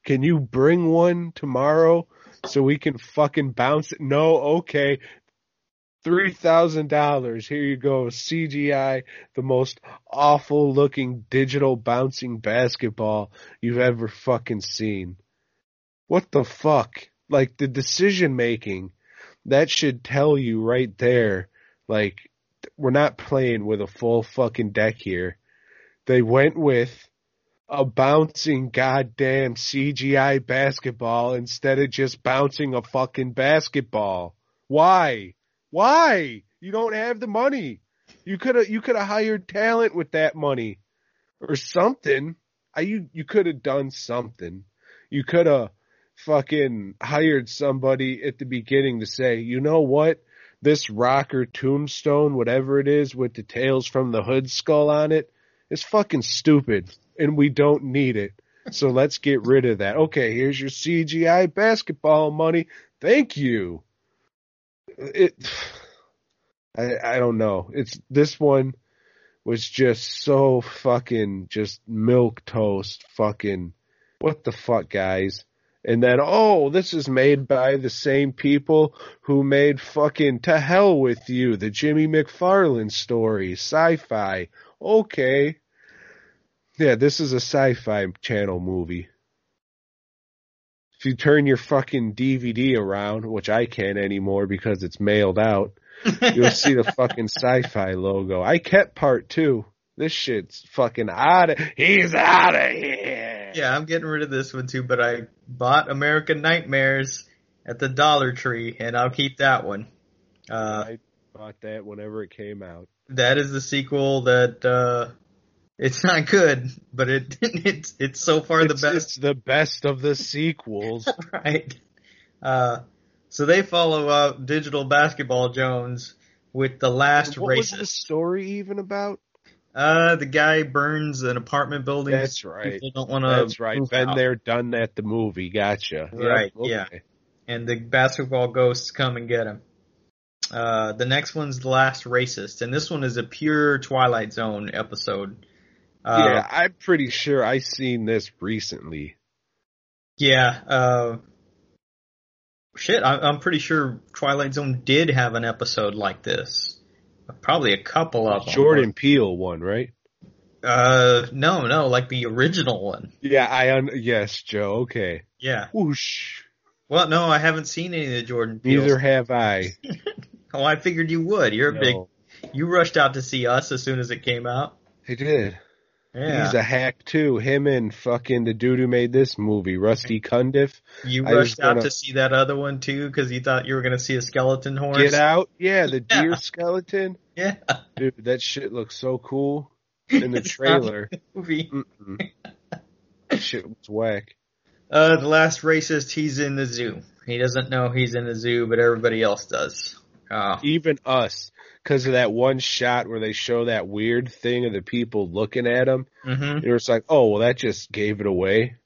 Can you bring one tomorrow so we can fucking bounce it? No, okay. three thousand dollars. Here you go. C G I, the most awful looking digital bouncing basketball you've ever fucking seen. What the fuck? Like, the decision making, that should tell you right there, like, we're not playing with a full fucking deck here. They went with a bouncing goddamn C G I basketball instead of just bouncing a fucking basketball. Why? Why? You don't have the money. You could have you could have hired talent with that money or something. I, you you could have done something. You could have fucking hired somebody at the beginning to say, you know what? This rocker tombstone, whatever it is, with the Tales from the Hood skull on it, is fucking stupid, and we don't need it. So let's get rid of that. Okay, here's your C G I basketball money. Thank you. It, I, I don't know. It's this one was just so fucking just milk toast. Fucking what the fuck, guys? And then, oh, this is made by the same people who made fucking To Hell With You, the Jimmy McFarlane story, sci-fi. Okay. Yeah, this is a sci-fi channel movie. If you turn your fucking D V D around, which I can't anymore because it's mailed out, you'll see the fucking sci-fi logo. I kept part two. This shit's fucking out of, he's out of here. Yeah, I'm getting rid of this one too, but I bought American Nightmares at the Dollar Tree, and I'll keep that one. Uh, I bought that whenever it came out. That is the sequel that, uh, it's not good, but it it's it's so far it's, the best. It's the best of the sequels. Right. Uh, so they follow up Digital Basketball Jones with The Last What Racist. was the story even about? Uh, the guy burns an apartment building. That's right. People don't want to. That's right. Been out. there, done that. The movie. Gotcha. Right. Yep, okay. Yeah. And the basketball ghosts come and get him. Uh, the next one's The Last Racist, and this one is a pure Twilight Zone episode. Uh, yeah, I'm pretty sure I seen this recently. Yeah. Uh, shit, I, I'm pretty sure Twilight Zone did have an episode like this. Probably a couple of them. Jordan Peele one, right? Uh, no, no, like the original one. Yeah, I un- yes, Joe. Okay. Yeah. Whoosh. Well, no, I haven't seen any of the Jordan Peele. Neither have I. Oh, I figured you would. You're a No. big. You rushed out to see Us as soon as it came out. I did. Yeah. He's a hack too. Him and fucking the dude who made this movie, Rusty Cundiff. You I was rushed out gonna- to see that other one too because you thought you were going to see a skeleton horse. Get Out. Yeah, the Yeah. deer skeleton. Yeah. Dude, that shit looks so cool in the It's trailer. not a movie. Mm-mm. That shit was whack. Uh, the Last Racist, he's in the zoo. He doesn't know he's in the zoo, but everybody else does. Oh. Even us, because of that one shot where they show that weird thing of the people looking at him. Mm-hmm. It was like, oh, well, that just gave it away.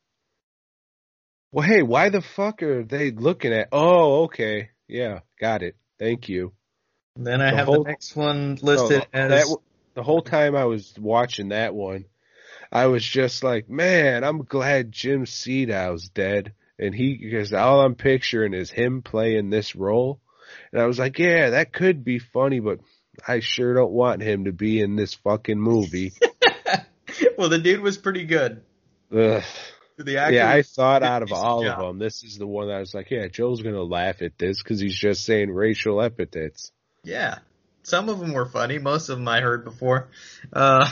Well, hey, why the fuck are they looking at? Oh, okay. Yeah, got it. Thank you. Then I The have whole- the next one listed So, as... that, w- the whole time I was watching that one, I was just like, man, I'm glad Jim Seadow's dead. And he, because all I'm picturing is him playing this role. And I was like, yeah, that could be funny, but I sure don't want him to be in this fucking movie. Well, the dude was pretty good. Ugh. The actor Yeah, I thought did a out of decent all job. of them, this is the one that I was like, yeah, Joe's going to laugh at this because he's just saying racial epithets. Yeah. Some of them were funny. Most of them I heard before. Uh,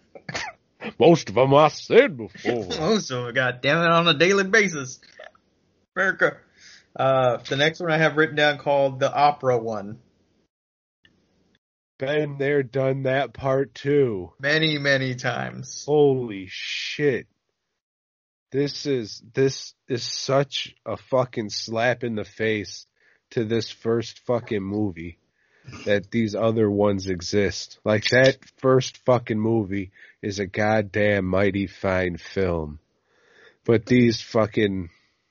Most of them I said before. most of them, God damn it, on a daily basis. America. Uh, the next one I have written down called the opera one. Been there, done that part too. Many, many times. Holy shit. This is, this is such a fucking slap in the face to this first fucking movie that these other ones exist. Like, that first fucking movie is a goddamn mighty fine film. But these fucking,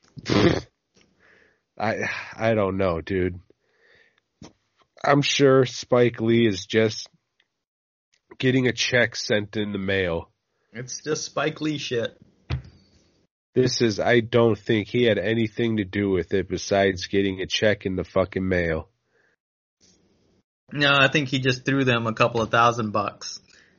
I, I don't know, dude. I'm sure Spike Lee is just getting a check sent in the mail. It's just Spike Lee shit. This is, I don't think he had anything to do with it besides getting a check in the fucking mail. No, I think he just threw them a couple of thousand bucks.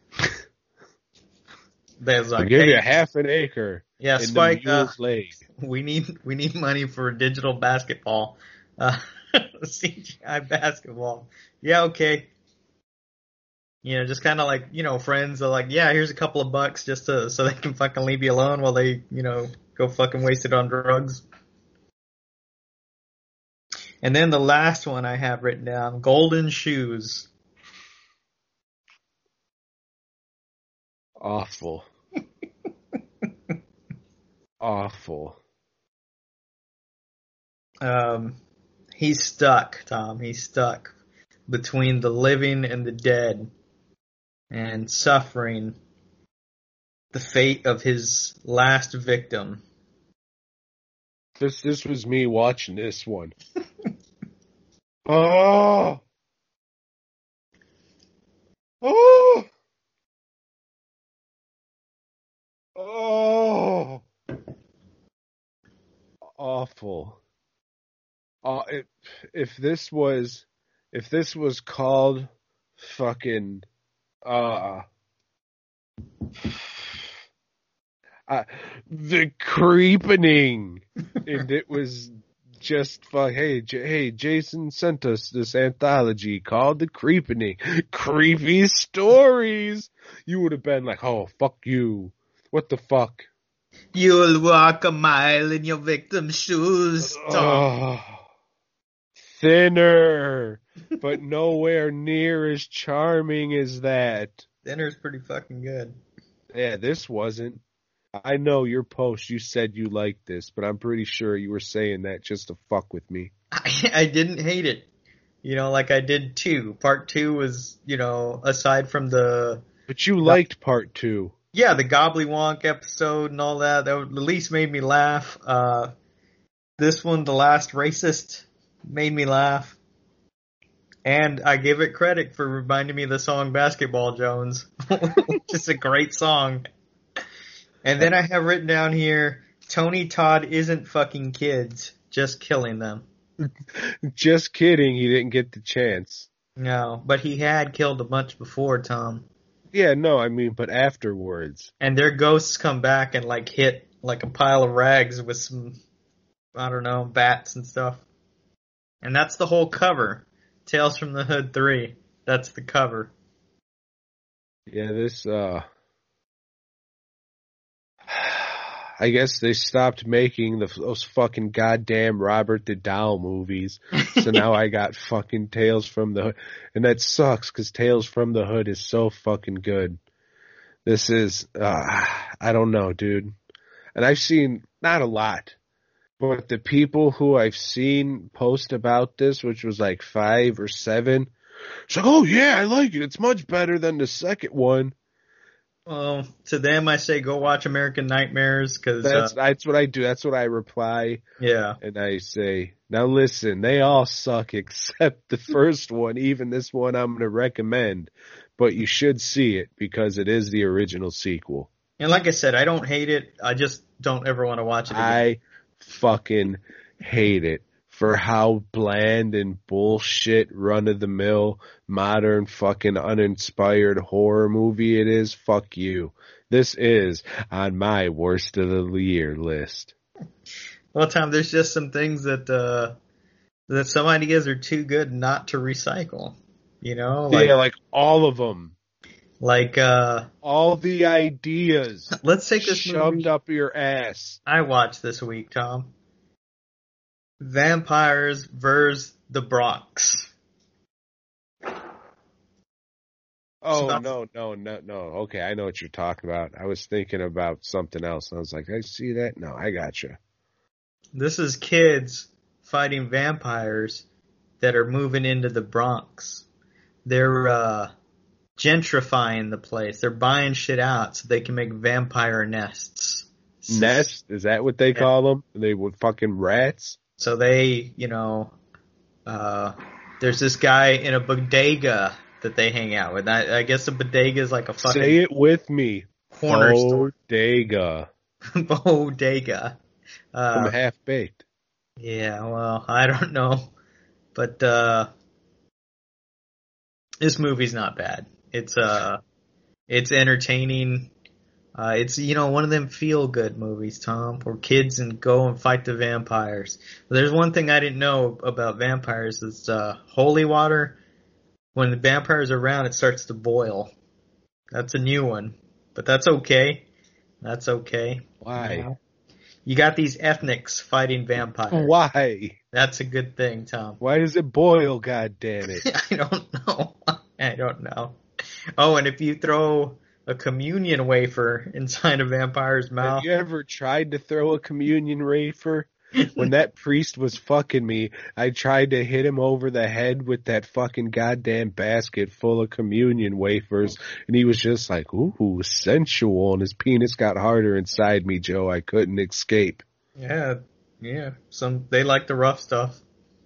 There's like, I'll give hey, you half an acre yeah, in Spike, the uh, Mule's Leg. we need we need money for digital basketball, uh, C G I basketball. Yeah, okay. You know, just kind of like, you know, friends are like, yeah, here's a couple of bucks just to so they can fucking leave you alone while they, you know, go fucking waste it on drugs. And then the last one I have written down, Golden Shoes. Awful. Awful. Um, he's stuck, Tom. He's stuck between the living and the dead and suffering the fate of his last victim. This this was me watching this one. Oh! Oh! Oh! Awful. Uh, if, if this was, if this was called fucking, uh, uh The Creepening, and it was just fuck, hey, J- hey, Jason sent us this anthology called The Creepening, creepy stories, you would have been like, oh, fuck you. What the fuck? You'll walk a mile in your victim's shoes, Tom. Oh, thinner, but nowhere near as charming as that. Dinner's pretty fucking good. Yeah, this wasn't. I know your post, you said you liked this, but I'm pretty sure you were saying that just to fuck with me. I, I didn't hate it. You know, like I did two. Part two was, you know, aside from the... But you liked part two. Yeah, the Gobbly-Wonk episode and all that, that at least made me laugh. Uh, this one, The Last Racist, made me laugh. And I give it credit for reminding me of the song Basketball Jones, which is a great song. And then I have written down here, Tony Todd isn't fucking kids, just killing them. Just kidding, he didn't get the chance. No, but he had killed a bunch before, Tom. Yeah, no, I mean, but afterwards. And their ghosts come back and like hit like a pile of rags with some, I don't know, bats and stuff. And that's the whole cover. Tales from the Hood three. That's the cover. Yeah, this, uh... I guess they stopped making the, those fucking goddamn Robert the Doll movies. So now I got fucking Tales from the Hood. And that sucks, because Tales from the Hood is so fucking good. This is, uh, I don't know, dude. And I've seen, not a lot, but the people who I've seen post about this, which was like five or seven, it's like, oh yeah, I like it. It's much better than the second one. Well, to them I say go watch American Nightmares, because That's uh, that's what I do. That's what I reply. yeah. And I say, now listen, they all suck except the first one. Even this one I'm going to recommend. But you should see it because it is the original sequel. And like I said, I don't hate it. I just don't ever want to watch it again. I fucking hate it for how bland and bullshit run-of-the-mill, modern fucking uninspired horror movie it is. Fuck you. This is on my worst of the year list. Well, Tom, there's just some things that uh, that some ideas are too good not to recycle. You know, like Yeah, like all of them. like uh, All the ideas let's take this shoved movie up your ass. I watched this week, Tom. Vampires versus the Bronx. Oh, So- no, no, no, no. Okay, I know what you're talking about. I was thinking about something else. I was like, I see that? No, I gotcha. This is kids fighting vampires that are moving into the Bronx. They're uh, gentrifying the place. They're buying shit out so they can make vampire nests. Nest? Is that what they Yeah. call them? They were fucking rats? So they, you know, uh, there's this guy in a bodega that they hang out with. I, I guess a bodega is like a fucking Say it with me. corner store. Bodega. Bodega. Uh, From Half Baked. yeah, well, I don't know. But uh, this movie's not bad. It's uh, it's entertaining. Uh, it's, you know, one of them feel-good movies, Tom, where kids and go and fight the vampires. But there's one thing I didn't know about vampires is uh, holy water. When the vampires are around, it starts to boil. That's a new one, but that's okay. That's okay. Why? You know? You got these ethnics fighting vampires. Why? That's a good thing, Tom. Why does it boil, God damn it? I don't know. I don't know. Oh, and if you throw a communion wafer inside a vampire's mouth. Have you ever tried to throw a communion wafer? When that priest was fucking me, I tried to hit him over the head with that fucking goddamn basket full of communion wafers, and he was just like, ooh, sensual, and his penis got harder inside me, Joe. I couldn't escape. Yeah, yeah. Some they like the rough stuff.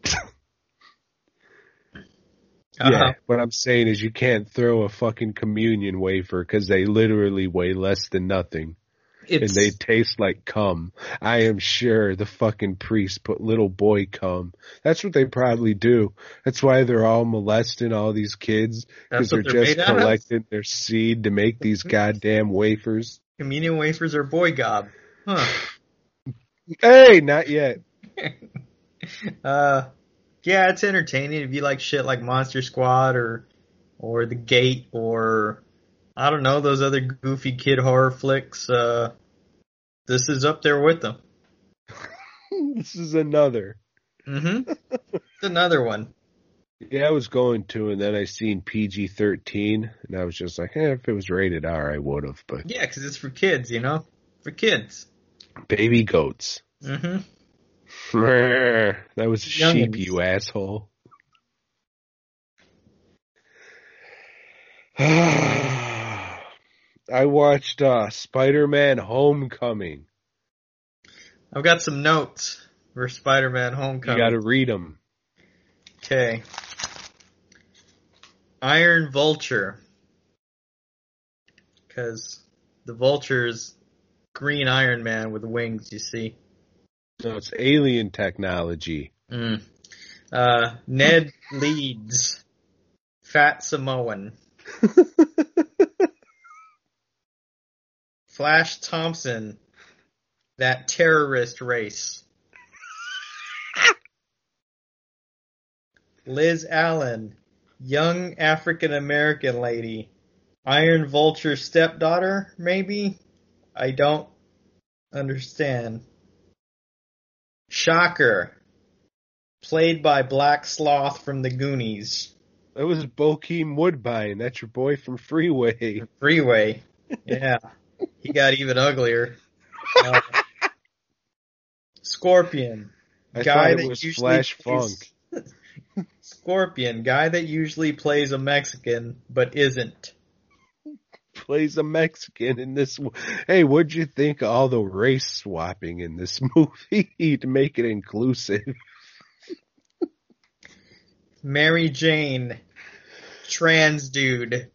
Yeah, Uh-huh. what I'm saying is you can't throw a fucking communion wafer because they literally weigh less than nothing. It's, And they taste like cum. I am sure the fucking priest put little boy cum. That's what they probably do. That's why they're all molesting all these kids. Because That's they're, what they're just made out of? collecting their seed to make these goddamn wafers. communion wafers are boy gob. Huh. Hey, not yet. uh, yeah, it's entertaining if you like shit like Monster Squad or or The Gate or I don't know those other goofy kid horror flicks. Uh, this is up there with them. This is another. Mm-hmm. It's another one. Yeah, I was going to, and then I seen P G thirteen, and I was just like, eh, if it was rated R, I would have. But Yeah, because it's for kids, you know, for kids. baby goats. Mm-hmm. That was a sheep, Youngins. you asshole. I watched uh, Spider-Man Homecoming. I've got some notes for Spider-Man You Homecoming. gotta read them. Okay. Iron Vulture. Because the Vulture is green Iron Man with wings, you see. So it's alien technology. Mm. Uh, Ned Leeds. Fat Samoan. Flash Thompson. That terrorist race. Liz Allen. Young African American lady. Iron Vulture stepdaughter, maybe? I don't understand. Shocker. Played by Black Sloth from the Goonies. That was Bokeem Woodbine. That's your boy from Freeway. Freeway. Yeah. He got even uglier. Uh, Scorpion. I Guy thought that it was usually Flash plays- Funk. Scorpion. Guy that usually plays a Mexican, but isn't. Plays a Mexican in this. Hey, what'd you think of all the race swapping in this movie to make it inclusive? Mary Jane. Trans dude.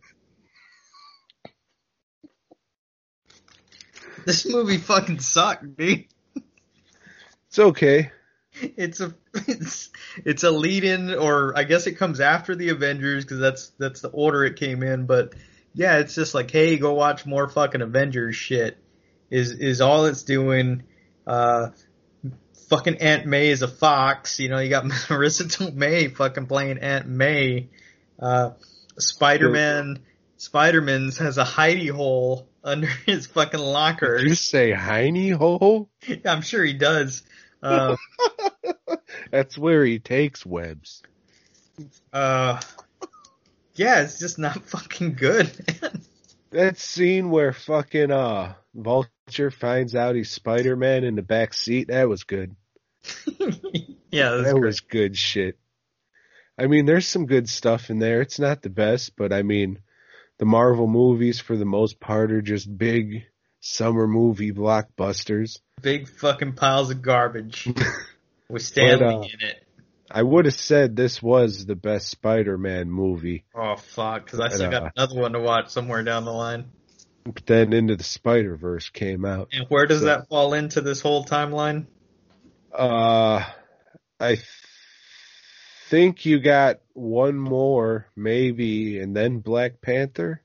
This movie fucking sucked, dude. It's okay. It's a it's, it's a lead-in, or I guess it comes after the Avengers because that's that's the order it came in. But yeah, it's just like, hey, go watch more fucking Avengers shit. Is is all it's doing? Uh, fucking Aunt May is a fox. You know, you got Marissa Tomei fucking playing Aunt May. Uh, Spider-Man. Spider-Man's has a hidey hole under his fucking locker. Did you say hiney hole? I'm sure he does. Uh, That's where he takes webs. uh, yeah, it's just not fucking good, man. That scene where fucking uh Vulture finds out he's Spider-Man in the back seat, that was good. Yeah, that's That great. was good shit. I mean, there's some good stuff in there. It's not the best, but I mean, the Marvel movies for the most part are just big summer movie blockbusters. Big fucking piles of garbage with Stanley But, uh, in it. I would have said this was the best Spider-Man movie. Oh fuck, because I still but, uh, got another one to watch somewhere down the line. But then Into the Spider-Verse came out. And where does So- that fall into this whole timeline? Uh, I th- think you got one more, maybe, and then Black Panther.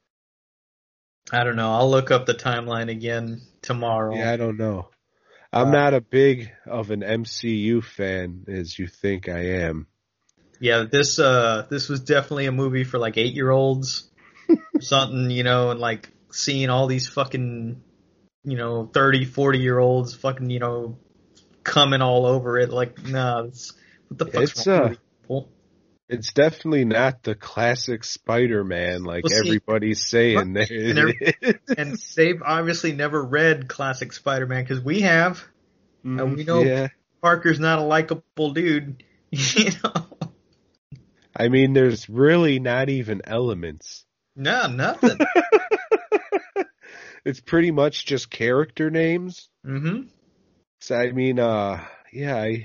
I don't know. I'll look up the timeline again tomorrow. Yeah, I don't know. I'm Uh, not a big of an M C U fan as you think I am. Yeah, this uh this was definitely a movie for like eight year olds or something, you know, and like seeing all these fucking, you know, thirty, forty year olds fucking, you know, coming all over it. Like, nah, it's, what the fuck's It's, wrong uh, with these people? It's definitely not the classic Spider-Man like Well, see, everybody's saying. right, and every- And they've obviously never read classic Spider-Man because we have. And we know yeah. Parker's not a likable dude, you know. I mean, there's really not even elements. No, nothing. It's pretty much just character names. Mm-hmm. So, I mean, uh, yeah, I,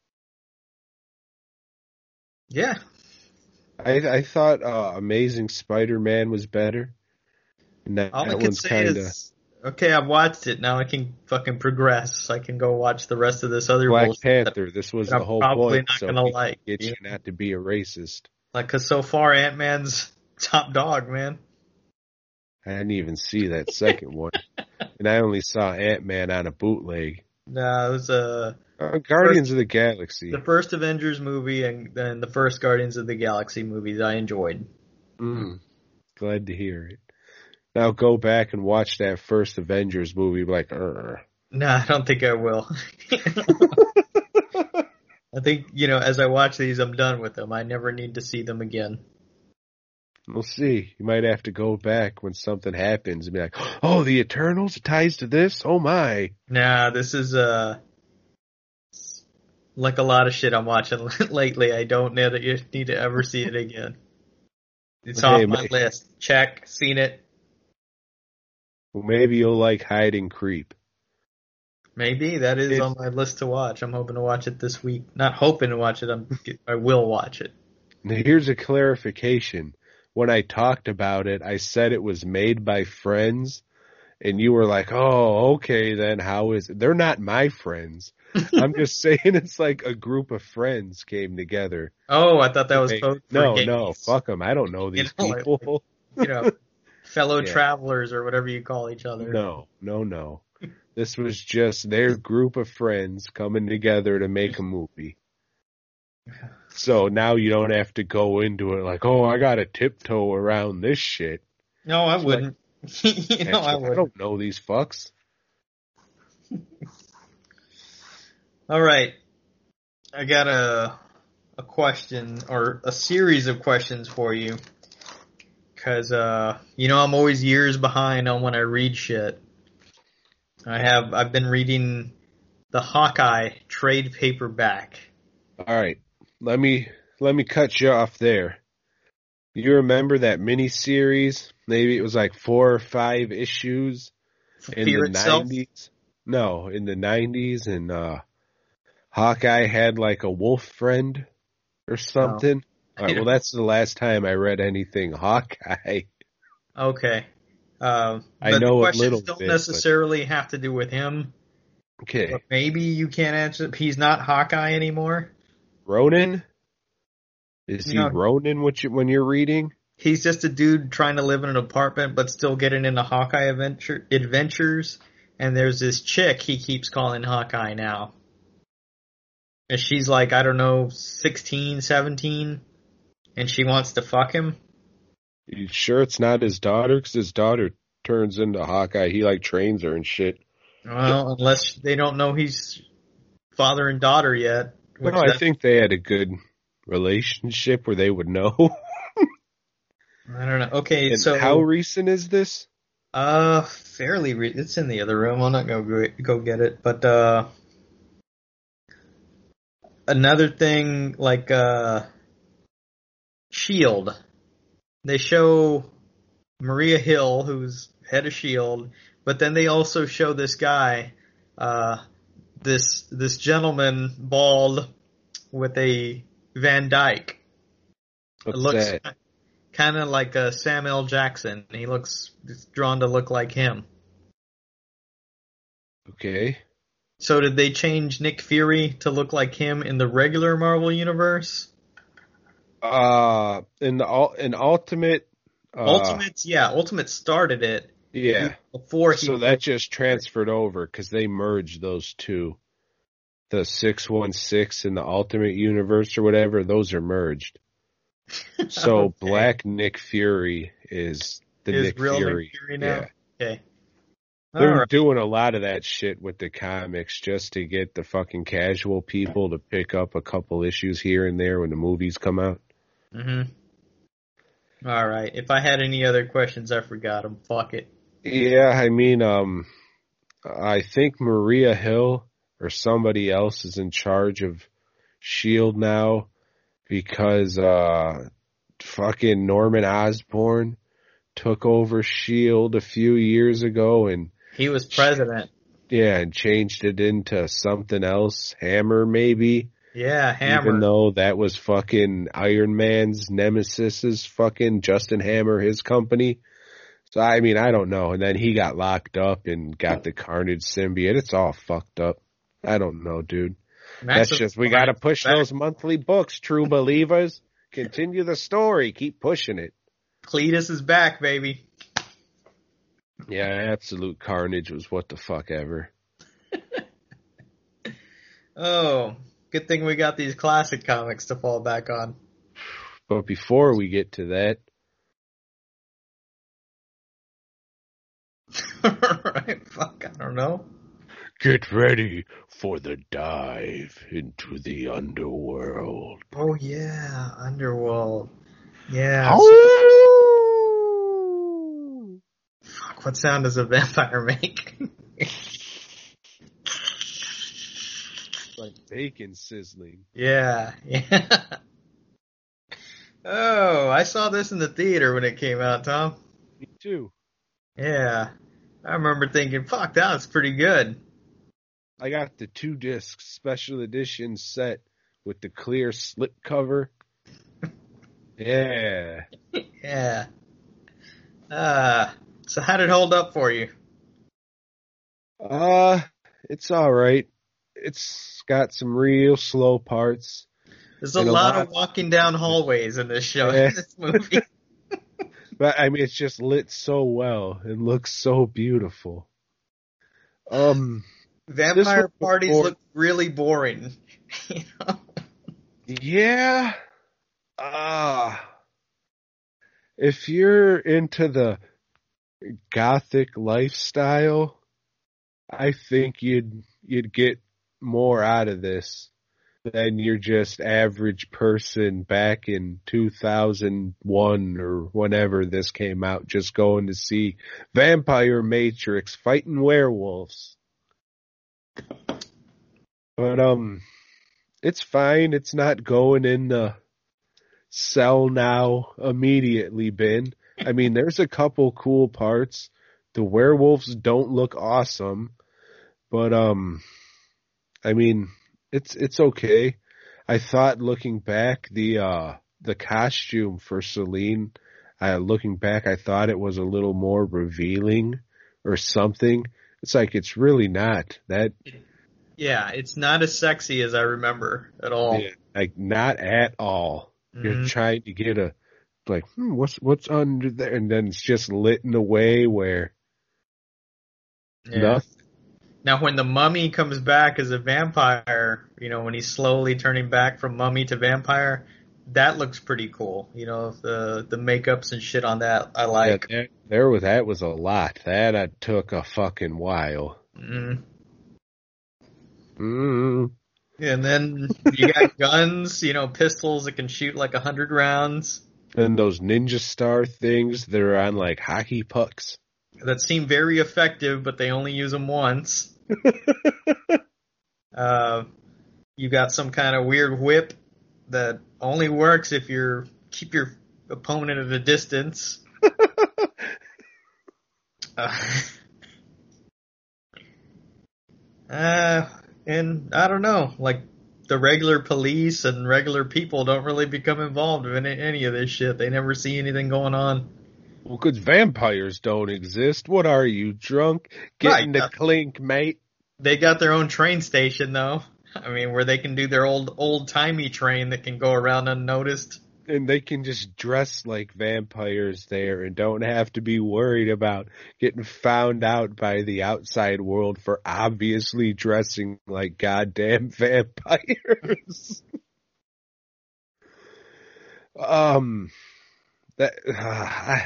Yeah. I, I thought uh, Amazing Spider-Man was better. And that, All I that can one's say kind of is, okay, I've watched it. Now I can fucking progress. I can go watch the rest of this other Black bullshit. Panther. This was that the I'm whole probably point, not so gonna we like, can get you you not to be a racist. Like, cause so far Ant-Man's top dog, man. I didn't even see that second one, and I only saw Ant-Man on a bootleg. Nah, it was uh, Uh, Guardians of the Galaxy. the first Avengers movie and then the first Guardians of the Galaxy movies I enjoyed. Mm, glad to hear it. Now go back and watch that first Avengers movie. Be like, Urgh. Nah, I don't think I will. I think, you know, as I watch these, I'm done with them. I never need to see them again. We'll see. You might have to go back when something happens and be like, oh, the Eternals it ties to this? Oh my. Nah, this is, uh, like a lot of shit I'm watching lately. I don't need to, need to ever see it again. It's Hey, off my mate. list. Check. Seen it. Well, maybe you'll like Hide and Creep. Maybe. That is It's- on my list to watch. I'm hoping to watch it this week. Not hoping to watch it. I'm, I will watch it. Now, here's a clarification. When I talked about it, I said it was made by friends, and you were like, oh, okay, then how is it? They're not my friends. I'm just saying it's like a group of friends came together. Oh, I thought that was Make- code for no, gays. no, fuck them. I don't know these know, like- people. You know, fellow Yeah. travelers or whatever you call each other. No, no, no. This was just their group of friends coming together to make a movie. So now you don't have to go into it like, oh, I gotta tiptoe around this shit. No, I wouldn't. you know, I I wouldn't. don't know these fucks. All right. I got a a question or a series of questions for you. Cause, uh, you know, I'm always years behind on when I read shit. I have, I've been reading the Hawkeye trade paperback. All right, let me let me cut you off there. You remember that miniseries? Maybe it was like four or five issues in Fear the itself. nineties. No, in the nineties, and uh, Hawkeye had like a wolf friend or something. All right, well, that's the last time I read anything Hawkeye. Okay. Um, I but know the a questions little don't bit, but- necessarily have to do with him. Okay, But maybe you can't answer. He's not Hawkeye anymore. Ronin. Is he No. Ronin? What you, when you're reading? He's just a dude trying to live in an apartment, but still getting into Hawkeye adventure, adventures. And there's this chick he keeps calling Hawkeye now. And she's like, I don't know, sixteen, seventeen. And she wants to fuck him. You sure it's not his daughter? Because his daughter turns into Hawkeye. He like trains her and shit. Well, unless they don't know he's father and daughter yet. Which Well, I that- think they had a good relationship where they would know. I don't know. Okay, And so how recent is this? Uh, fairly. Re- it's in the other room. I'm not gonna go, go get it. But uh, another thing, like uh, Shield. They show Maria Hill, who's head of Shield, but then they also show this guy, uh, this this gentleman, bald, with a Van Dyke. What's it looks that? kind of like uh, Samuel Jackson. He looks drawn to look like him. Okay. So did they change Nick Fury to look like him in the regular Marvel universe? Uh, in the in Ultimate. Uh, Ultimates, yeah, Ultimate started it. Yeah. Before he so that just transferred over because they merged those two. The six one six and the Ultimate Universe or whatever, those are merged. So okay. Black Nick Fury is the is Nick real Fury. Nick Fury now? Yeah. Okay. They're All right. doing a lot of that shit with the comics just to get the fucking casual people to pick up a couple issues here and there when the movies come out. Mm-hmm. All right. If I had any other questions, I forgot them. Fuck it. Yeah, I mean, um, I think Maria Hill or somebody else is in charge of S H I E L D now because uh, fucking Norman Osborn took over S H I E L D a few years ago and he was president. Yeah, and changed it into something else, Hammer maybe. Yeah, Hammer. Even though that was fucking Iron Man's nemesis's fucking Justin Hammer, his company. So, I mean, I don't know. And then he got locked up and got the Carnage symbiote. It's all fucked up. I don't know, dude. Max That's just, we gotta push back. Those monthly books, true believers. Continue the story. Keep pushing it. Cletus is back, baby. Yeah, Absolute Carnage was what the fuck ever. Oh, good thing we got these classic comics to fall back on. But before we get to that, right, fuck, I don't know. Get ready for the dive into the underworld. Oh yeah, underworld. Yeah. Oh! Fuck, what sound does a vampire make? Like bacon sizzling. Yeah, yeah. Oh, I saw this in the theater when it came out, Tom. Me too. Yeah. I remember thinking, fuck, that was pretty good. I got the two disc special edition set with the clear slip cover. Yeah. Yeah. Uh, so how did it hold up for you? Uh, it's alright. It's got some real slow parts. There's a lot, a lot of walking down hallways in this show, yeah. in this movie. But, I mean, it's just lit so well. It looks so beautiful. Um, Vampire parties before... look really boring. You know? Yeah. Ah. Uh, if you're into the gothic lifestyle, I think you'd you'd get more out of this than your just average person back in two thousand one or whenever this came out, just going to see Vampire Matrix fighting werewolves. But, um, it's fine. It's not going in the sell now immediately bin. I mean, there's a couple cool parts. The werewolves don't look awesome, but, um, I mean, it's, it's okay. I thought looking back, the, uh, the costume for Selene, uh, looking back, I thought it was a little more revealing or something. It's like, it's really not. That, yeah, it's not as sexy as I remember at all. Yeah, like, not at all. Mm-hmm. You're trying to get a, like, hmm, what's, what's under there? And then it's just lit in a way where yeah. nothing. Now, when the mummy comes back as a vampire, you know, when he's slowly turning back from mummy to vampire, that looks pretty cool. You know, the the makeups and shit on that, I like. Yeah, that, there was, that was a lot. That uh, took a fucking while. Mm. Mm. And then you got guns, you know, pistols that can shoot like a hundred rounds. And those ninja star things that are on like hockey pucks. That seem very effective, but they only use them once. uh, you got some kind of weird whip that only works if you keep your opponent at a distance. uh, uh, and I don't know, like the regular police and regular people don't really become involved in any of this shit. They never see anything going on. Well, because vampires don't exist. What are you, drunk? Getting Right. the clink, mate? They got their own train station, though. I mean, where they can do their old old-timey train that can go around unnoticed. And they can just dress like vampires there and don't have to be worried about getting found out by the outside world for obviously dressing like goddamn vampires. um, that uh,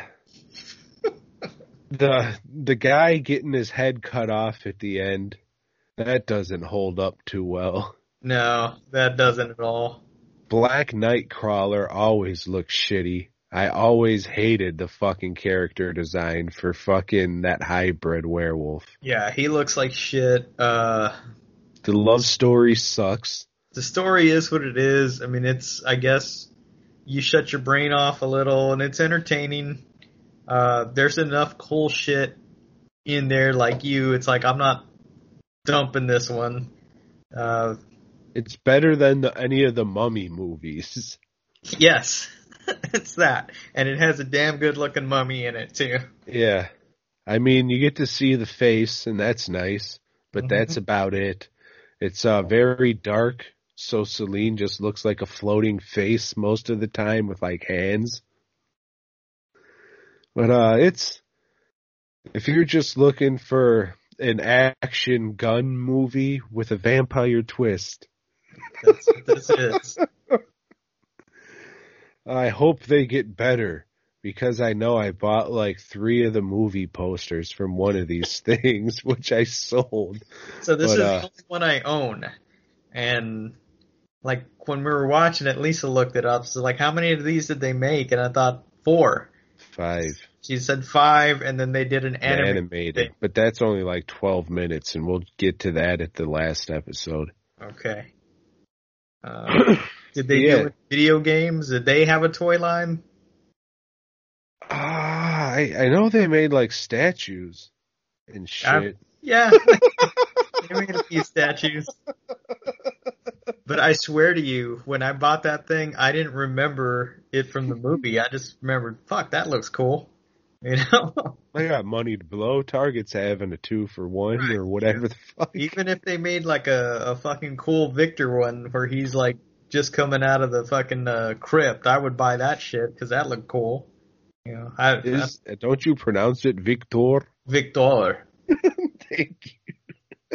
the the guy getting his head cut off at the end, that doesn't hold up too well. No, that doesn't at all. Black Nightcrawler always looks shitty. I always hated the fucking character design for fucking that hybrid werewolf. Yeah, he looks like shit. Uh, The love story sucks. the story is what it is. I mean, it's, I guess, you shut your brain off a little, and it's entertaining. Uh, there's enough cool shit in there like you. It's like, I'm not dumping this one. Uh, It's better than the, any of the Mummy movies. yes, it's that. And it has a damn good looking mummy in it, too. Yeah. I mean, you get to see the face, and that's nice, but Mm-hmm. that's about it. It's uh, very dark, so Celine just looks like a floating face most of the time with, like, hands. But uh, it's... If you're just looking for an action gun movie with a vampire twist, That's what this is. I hope they get better, because I know I bought like three of the movie posters from one of these things, which I sold. So this But, is uh, the only one I own. And, like, when we were watching it, Lisa looked it up. So, like, how many of these did they make? And I thought, four. Five. She said five, and then they did an animated. Animated. But that's only like twelve minutes, and we'll get to that at the last episode. Okay. Uh, did they Yeah. do it video games? Did they have a toy line? Ah, I, I know they made like statues and shit. I'm- Yeah. They made a few statues. But I swear to you, when I bought that thing, I didn't remember it from the movie. I just remembered, fuck, that looks cool. You know? I got money to blow. Target's having a two for one or whatever the fuck. Even if they made like a, a fucking cool Victor one where he's like just coming out of the fucking uh, crypt, I would buy that shit because that looked cool. You know, I, Is, don't you pronounce it Victor? Victor. Thank you.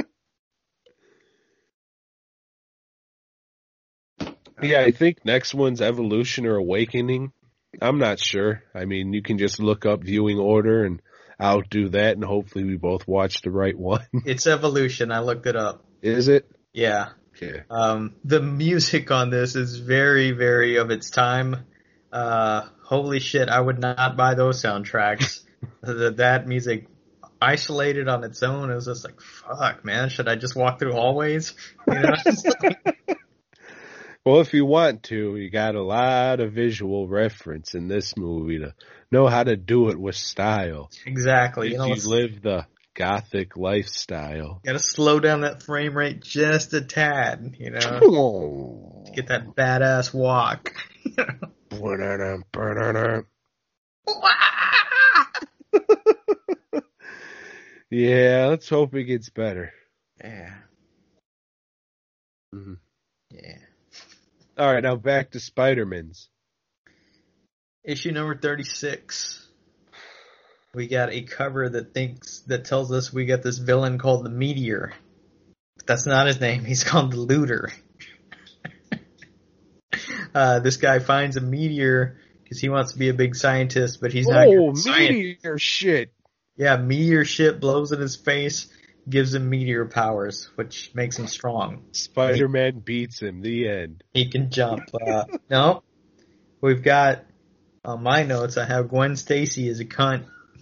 Yeah, I think next one's Evolution or Awakening. I'm not sure. I mean, you can just look up viewing order and I'll do that, and hopefully we both watch the right one. It's Evolution. I looked it up. Is it? Yeah. Okay. Um, the music on this is very, very of its time. Uh, holy shit, I would not buy those soundtracks. the, that music isolated on its own, it was just like, fuck, man, should I just walk through hallways? You know? Well, if you want to, you got a lot of visual reference in this movie to know how to do it with style. Exactly. If You know, you let's- live the gothic lifestyle. gotta slow down that frame rate just a tad, you know, to get that badass walk. Yeah, let's hope it gets better. Yeah. hmm Yeah. All right, now back to Spider-Man's. Issue number thirty-six. We got a cover that thinks, that tells us we got this villain called the Meteor. But that's not his name. He's called the Looter. uh, this guy finds a meteor because he wants to be a big scientist, but he's not. Oh, good at science. meteor shit. Yeah, meteor shit blows in his face, gives him meteor powers, which makes him strong. Spider-Man beats him. The end. He can jump. Uh, no, we've got on my notes. I have Gwen Stacy as a cunt.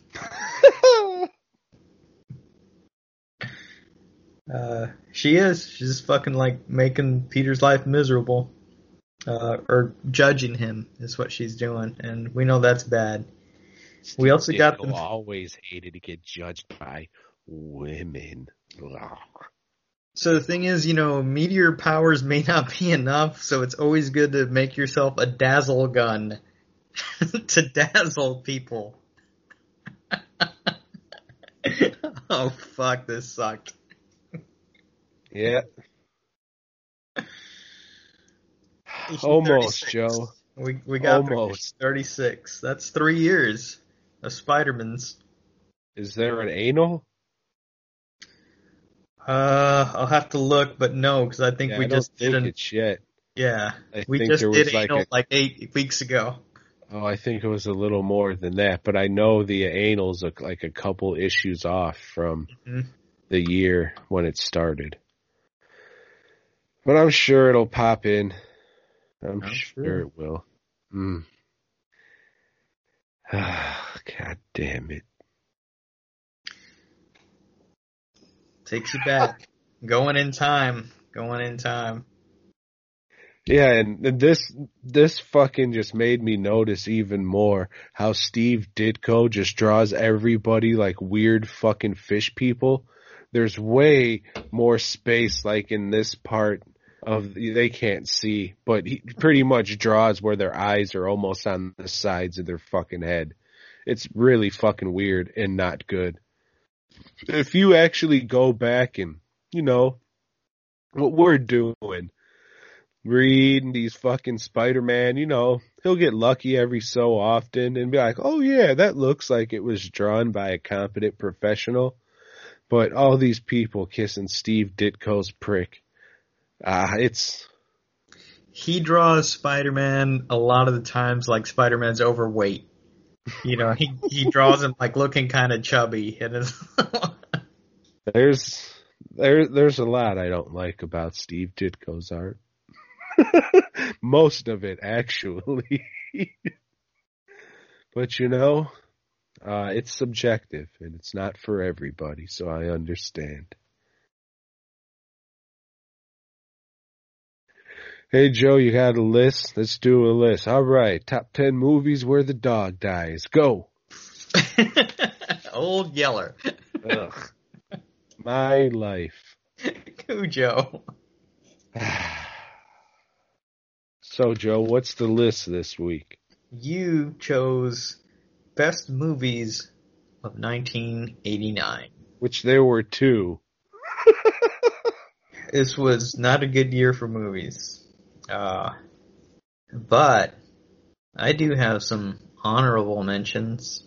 Uh, she is. She's just fucking like making Peter's life miserable, uh, or judging him is what she's doing, and we know that's bad. We also got Ditko the always hated to get judged by women. Ugh. So the thing is, you know, meteor powers may not be enough, so it's always good to make yourself a dazzle gun to dazzle people. Oh, fuck, this sucked. Yeah. Issue Almost, thirty-six. Joe. We we got through Almost. issue thirty-six. That's three years of Spider-Man's. Is there an anal? Uh, I'll have to look, but no, because I think Yeah, we I just don't did think an, it's yet. yeah, I we think just there did was like anal a- like eight weeks ago. Oh, I think it was a little more than that, but I know the anal's a, like a couple issues off from Mhm. the year when it started. But I'm sure it'll pop in. I'm, I'm sure. sure. it will. Mm. God damn it. Takes you back, going in time, going in time. Yeah, and this this fucking just made me notice even more how Steve Ditko just draws everybody like weird fucking fish people. There's way more space like in this part of they can't see, but he pretty much draws where their eyes are almost on the sides of their fucking head. It's really fucking weird and not good. If you actually go back and, you know, what we're doing, reading these fucking Spider-Man, you know, he'll get lucky every so often and be like, oh yeah, that looks like it was drawn by a competent professional. But all these people kissing Steve Ditko's prick. Ah, uh, it's... He draws Spider-Man a lot of the times like Spider-Man's overweight. You know, he, he draws him like looking kind of chubby. And it's there's, there, there's a lot I don't like about Steve Ditko's art. Most of it, actually. But, you know, uh, it's subjective, and it's not for everybody, so I understand. Hey, Joe, you got a list? Let's do a list. All right, top ten movies where the dog dies. Go. Old Yeller. Ugh. My life. Cujo. So, Joe, what's the list this week? You chose best movies of nineteen eighty-nine. Which there were two. This was not a good year for movies. Uh, but I do have some honorable mentions.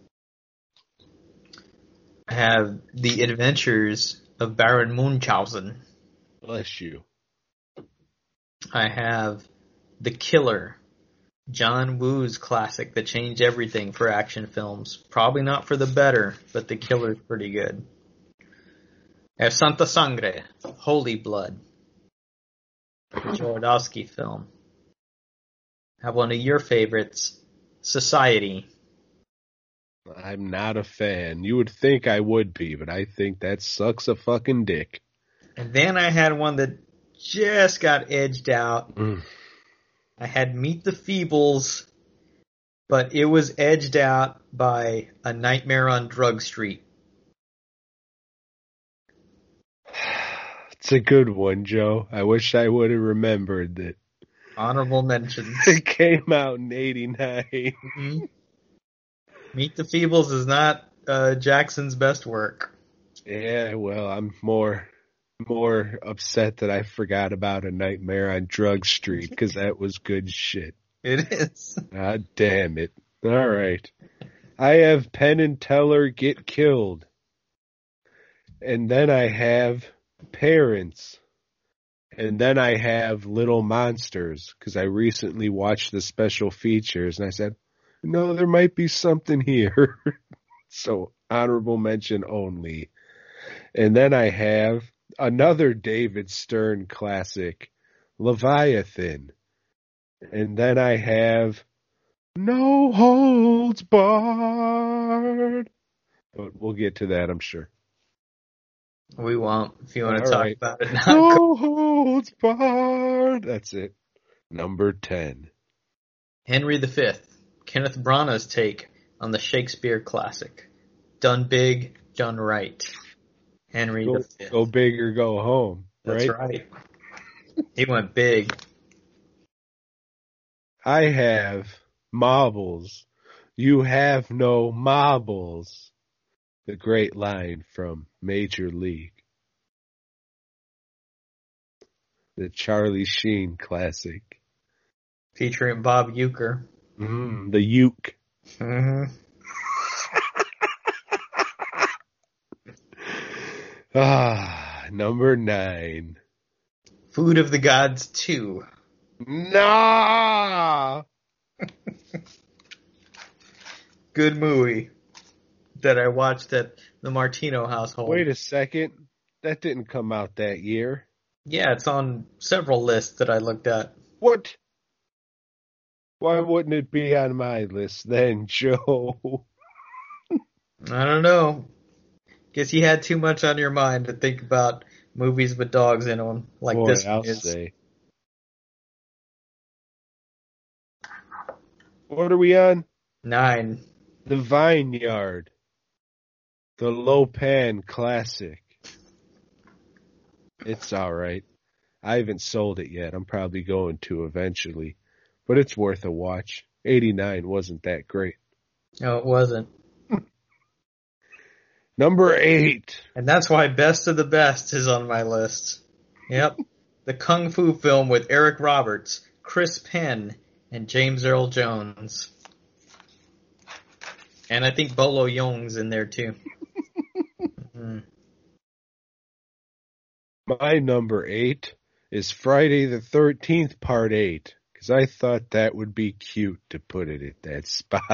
I have The Adventures of Baron Munchausen. Bless you. I have The Killer, John Woo's classic that changed everything for action films. Probably not for the better, but The Killer's pretty good. I have Santa Sangre, Holy Blood, the Jodorowsky film. I have one of your favorites, Society. I'm not a fan. You would think I would be, but I think that sucks a fucking dick. And then I had one that just got edged out. Mm. I had Meet the Feebles, but it was edged out by A Nightmare on Drug Street. It's a good one, Joe. I wish I would have remembered that. Honorable mentions. It came out in eighty-nine. Mm-hmm. Meet the Feebles is not uh, Jackson's best work. Yeah, well, I'm more more upset that I forgot about A Nightmare on Drug Street, because that was good shit. It is. God damn it. All right. I have Penn and Teller Get Killed. And then I have Parents. And then I have Little Monsters, because I recently watched the special features, and I said, no, there might be something here. So, honorable mention only. And then I have another David Stern classic, Leviathan. And then I have No Holds Barred. But we'll get to that, I'm sure. We won't, if you want to All talk right. about it now. No Holds Barred. That's it. Number ten. Henry the Fifth, Kenneth Branagh's take on the Shakespeare classic. Done big, done right. Henry Go, the Fifth. go big or go home, That's right? right. He went big. I have marbles. You have no marbles. The great line from Major League. The Charlie Sheen classic. Featuring Bob Uecker. Mm, the uke. Mm-hmm. Ah, number nine. Food of the Gods two. Nah! Good movie that I watched at the Martino household. Wait a second. That didn't come out that year. Yeah, it's on several lists that I looked at. What? Why wouldn't it be on my list then, Joe? I don't know. Guess you had too much on your mind to think about movies with dogs in them, like Boy, this I'll one is. say. What are we on? Nine. The Vineyard. The Lopan Classic. It's alright. I haven't sold it yet. I'm probably going to eventually. But it's worth a watch. eighty-nine wasn't that great. No, it wasn't. Number eight. And that's why Best of the Best is on my list. Yep. The Kung Fu film with Eric Roberts, Chris Penn, and James Earl Jones. And I think Bolo Yeung's in there too. Mm-hmm. My number eight is Friday the thirteenth Part eight. Because I thought that would be cute to put it at that spot.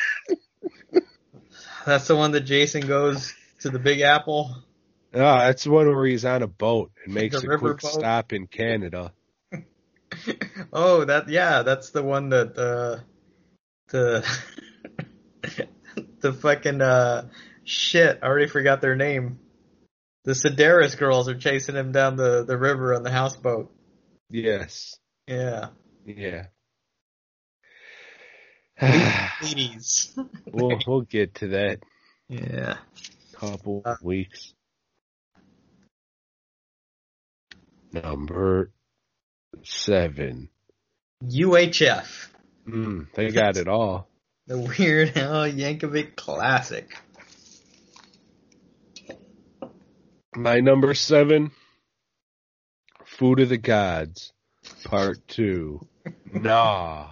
That's the one that Jason goes to the Big Apple. Oh, that's the one where he's on a boat and makes The a quick riverboat? stop in Canada. Oh, that yeah, that's the one that uh, the the fucking uh, shit. I already forgot their name. The Sedaris girls are chasing him down the, the river on the houseboat. Yes. Yeah. Yeah. eighties. we'll, we'll get to that Yeah. couple Uh, weeks. Number seven. U H F. Mm, they got it all. The Weird Al Yankovic classic. My number seven. Food of the Gods. Part two. Nah.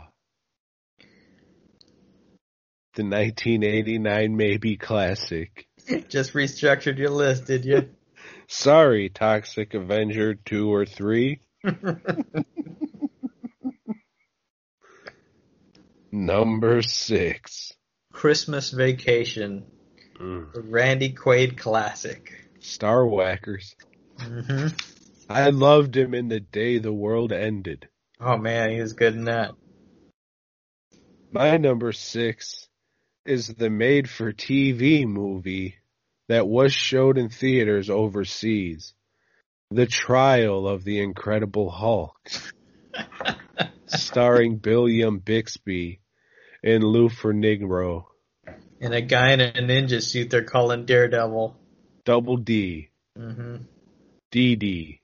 The nineteen eighty-nine Maybe classic. Just restructured your list, did you? Sorry, Toxic Avenger two or three. Number six. Christmas Vacation. Mm. The Randy Quaid classic. Star Whackers. Mm-hmm. I loved him in The Day the World Ended. Oh man, he was good in that. My number six is the made-for-T V movie that was showed in theaters overseas. The Trial of the Incredible Hulk. Starring William Bixby and Lou Ferrigno. And a guy in a ninja suit they're calling Daredevil. Double D. Mm-hmm. D D.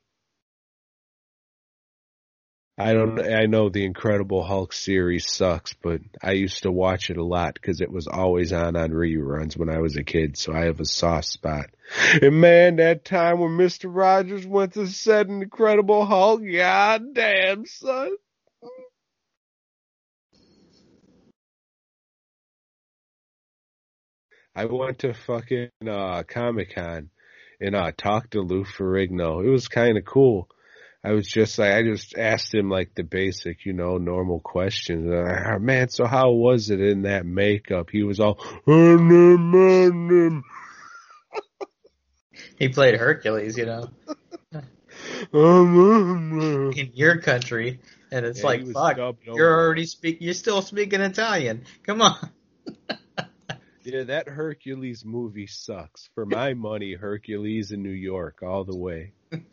I don't. I know the Incredible Hulk series sucks, but I used to watch it a lot because it was always on on reruns when I was a kid. So I have a soft spot. And man, that time when Mister Rogers went to set an Incredible Hulk, god damn son. I went to fucking uh, Comic Con and uh, talked to Lou Ferrigno. It was kind of cool. I was just like, I just asked him like the basic, you know, normal questions. Uh, man, so how was it in that makeup? He was all, He played Hercules, you know, in your country, and it's Yeah, he like, was fuck, dubbed you're over. already speak, you're still speaking Italian. Come on. Yeah, that Hercules movie sucks. For my money, Hercules in New York all the way.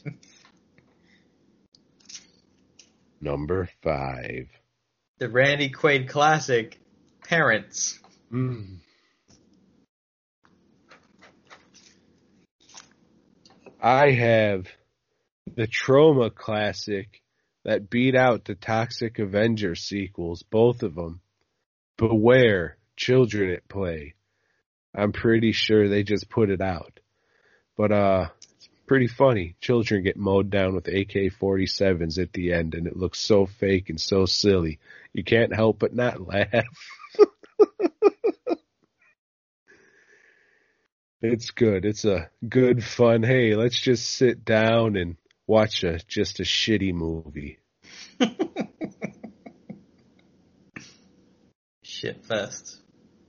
Number five. The Randy Quaid classic, Parents. Mm. I have the Trauma classic that beat out the Toxic Avenger sequels, both of them. Beware, Children at Play. I'm pretty sure they just put it out. But uh, it's pretty funny. Children get mowed down with A K forty-sevens at the end, and it looks so fake and so silly. You can't help but not laugh. It's good. It's a good, fun, hey, let's just sit down and watch a just a shitty movie. Shit fest.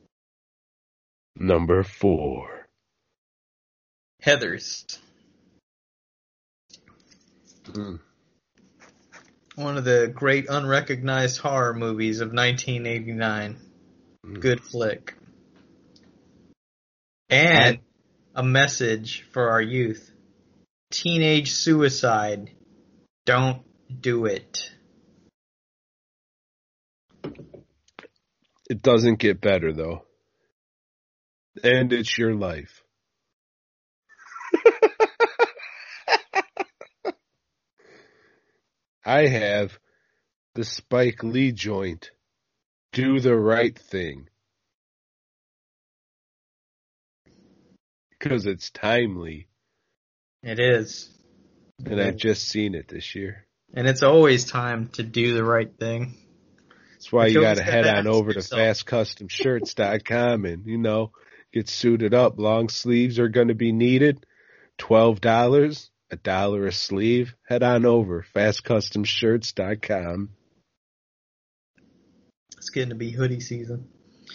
Number four. Heathers. Mm. One of the great unrecognized horror movies of nineteen eighty-nine. Mm. Good flick. And a message for our youth. Teenage suicide. Don't do it. It doesn't get better, though. And it's your life. I have the Spike Lee joint, Do the Right Thing. Because it's timely. It is. And I've just seen it this year. And it's always time to do the right thing. That's why But you you got to always head gotta on ask over to yourself. fast custom shirts dot com and, you know, get suited up. Long sleeves are going to be needed. twelve dollars, a dollar a sleeve. Head on over, fast custom shirts dot com. It's getting to be hoodie season.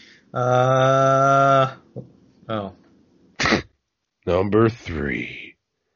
Uh, oh. Number three.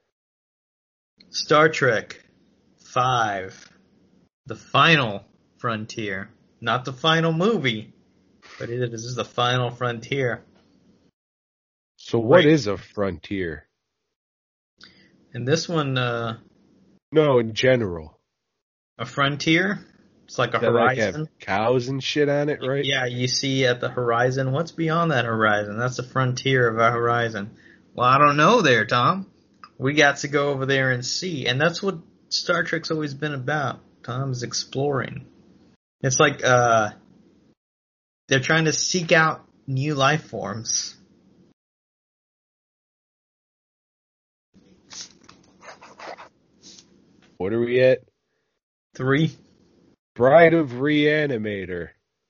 Star Trek five. The Final Frontier. Not the final movie, but it is the final frontier. So what Right. is a frontier? And this one, uh, No, in general. a frontier, it's like a That like have horizon. cows and shit on it, right? Yeah, you see at the horizon. What's beyond that horizon? That's the frontier of our horizon. Well, I don't know there, Tom. We got to go over there and see. And that's what Star Trek's always been about. Tom is exploring. It's like uh, they're trying to seek out new life forms. What are we at? Three. Bride of Reanimator.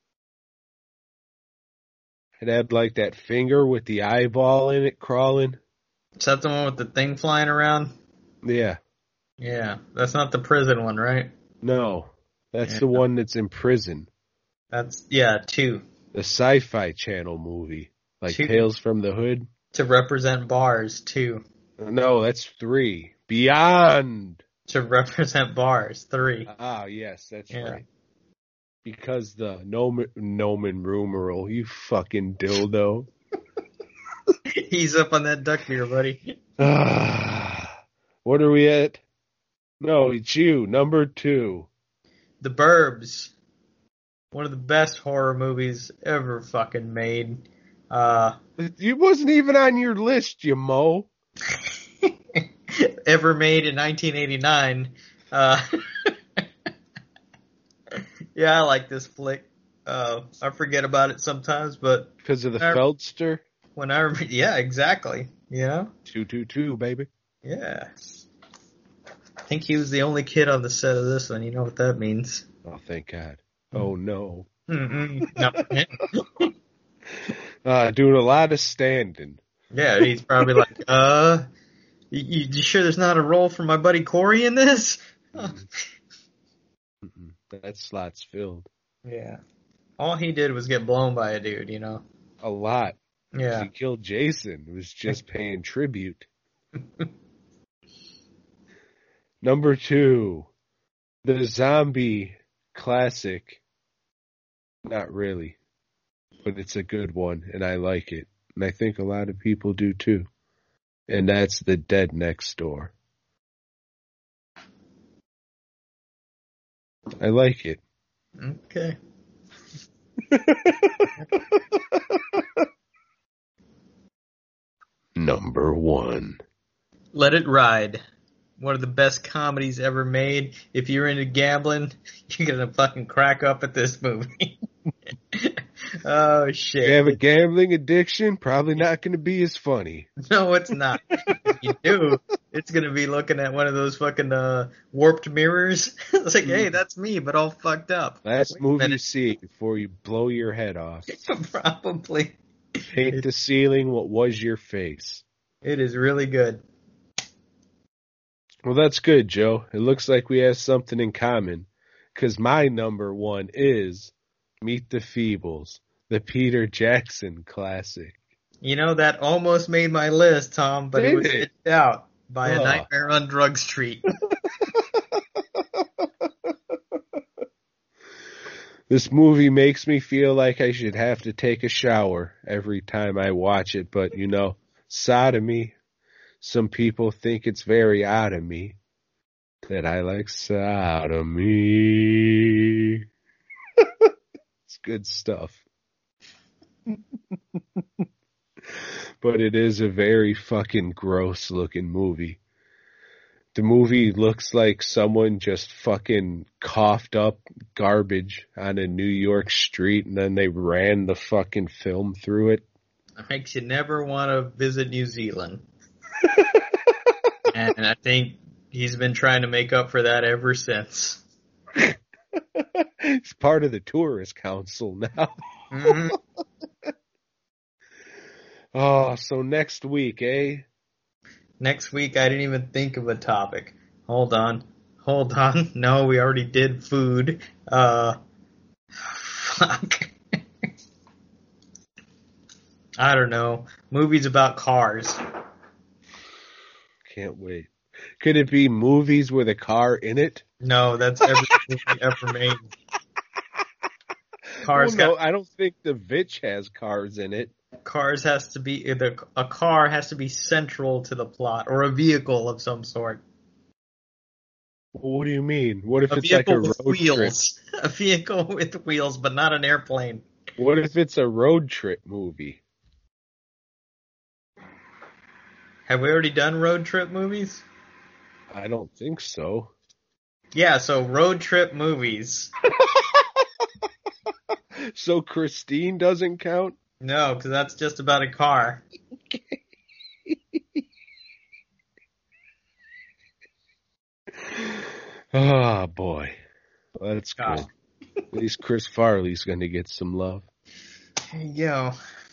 It had like that finger with the eyeball in it crawling. Is that the one with the thing flying around? Yeah. Yeah, that's not the prison one, right? No. That's Yeah. the one that's in prison. That's, yeah, two. The Sci-Fi Channel movie. Like Two. Tales from the Hood. To represent bars, two. No, that's three. Beyond. To represent bars, three. Ah, yes, that's Yeah. right. Because the Nomen, Nomen Rumeral, you fucking dildo. He's up on that duck beer, buddy. Ah, what are we at? No, it's you, number two. The Burbs. One of the best horror movies ever fucking made. Uh, It wasn't even on your list, you mo. ever made in nineteen eighty-nine. Uh, yeah, I like this flick. Uh, I forget about it sometimes, but Because of the Uh, Feldster? when I remember, yeah, exactly. You know? two two two, baby. Yeah. I think he was the only kid on the set of this one. You know what that means? Oh, thank God. Oh, no. Mm-mm. No. Uh, doing a lot of standing. Yeah, he's probably like, uh, you, you sure there's not a role for my buddy Corey in this? Mm-mm. That slot's filled. Yeah. All he did was get blown by a dude, you know? A lot. Yeah. He killed Jason. It was just paying tribute. Number two, the zombie classic. Not really, but it's a good one, and I like it. And I think a lot of people do too. And that's The Dead Next Door. I like it. Okay. Number one. Let It Ride. One of the best comedies ever made. If you're into gambling, you're gonna fucking crack up at this movie. Oh shit! If you have a gambling addiction, probably not going to be as funny. No, it's not. If you do, it's gonna be looking at one of those fucking uh, warped mirrors. It's like, hey, that's me, but all fucked up. Last Wait a movie you minute. see before you blow your head off. Probably. Paint the ceiling what was your face. It is really good. Well, that's good, Joe. It looks like we have something in common. Because my number one is Meet the Feebles, the Peter Jackson classic. You know, that almost made my list, Tom, but Did it was it? hit out by A Oh. Nightmare on Drug Street. This movie makes me feel like I should have to take a shower every time I watch it, but you know, sodomy, some people think it's very odd of me that I like sodomy. It's good stuff. But it is a very fucking gross looking movie. The movie looks like someone just fucking coughed up garbage on a New York street and then they ran the fucking film through it. Makes you never want to visit New Zealand. And I think he's been trying to make up for that ever since. He's part of the tourist council now. Mhm. Oh, so next week, eh? Next week, I didn't even think of a topic. Hold on. Hold on. No, we already did food. Uh, fuck. I don't know. Movies about cars. Can't wait. Could it be movies with a car in it? No, that's every movie ever made. Cars Well, no, got I don't think The Vitch has cars in it. cars has to be either a car has to be central to the plot or a vehicle of some sort. What do you mean? What if A it's like vehicle a with road trip? wheels. A vehicle with wheels, but not an airplane. What if it's a road trip movie? Have we already done road trip movies? I don't think so. Yeah, so road trip movies. So Christine doesn't count? No, because that's just about a car. Oh, boy. Well, that's Ah. good. At least Chris Farley's going to get some love. There you go.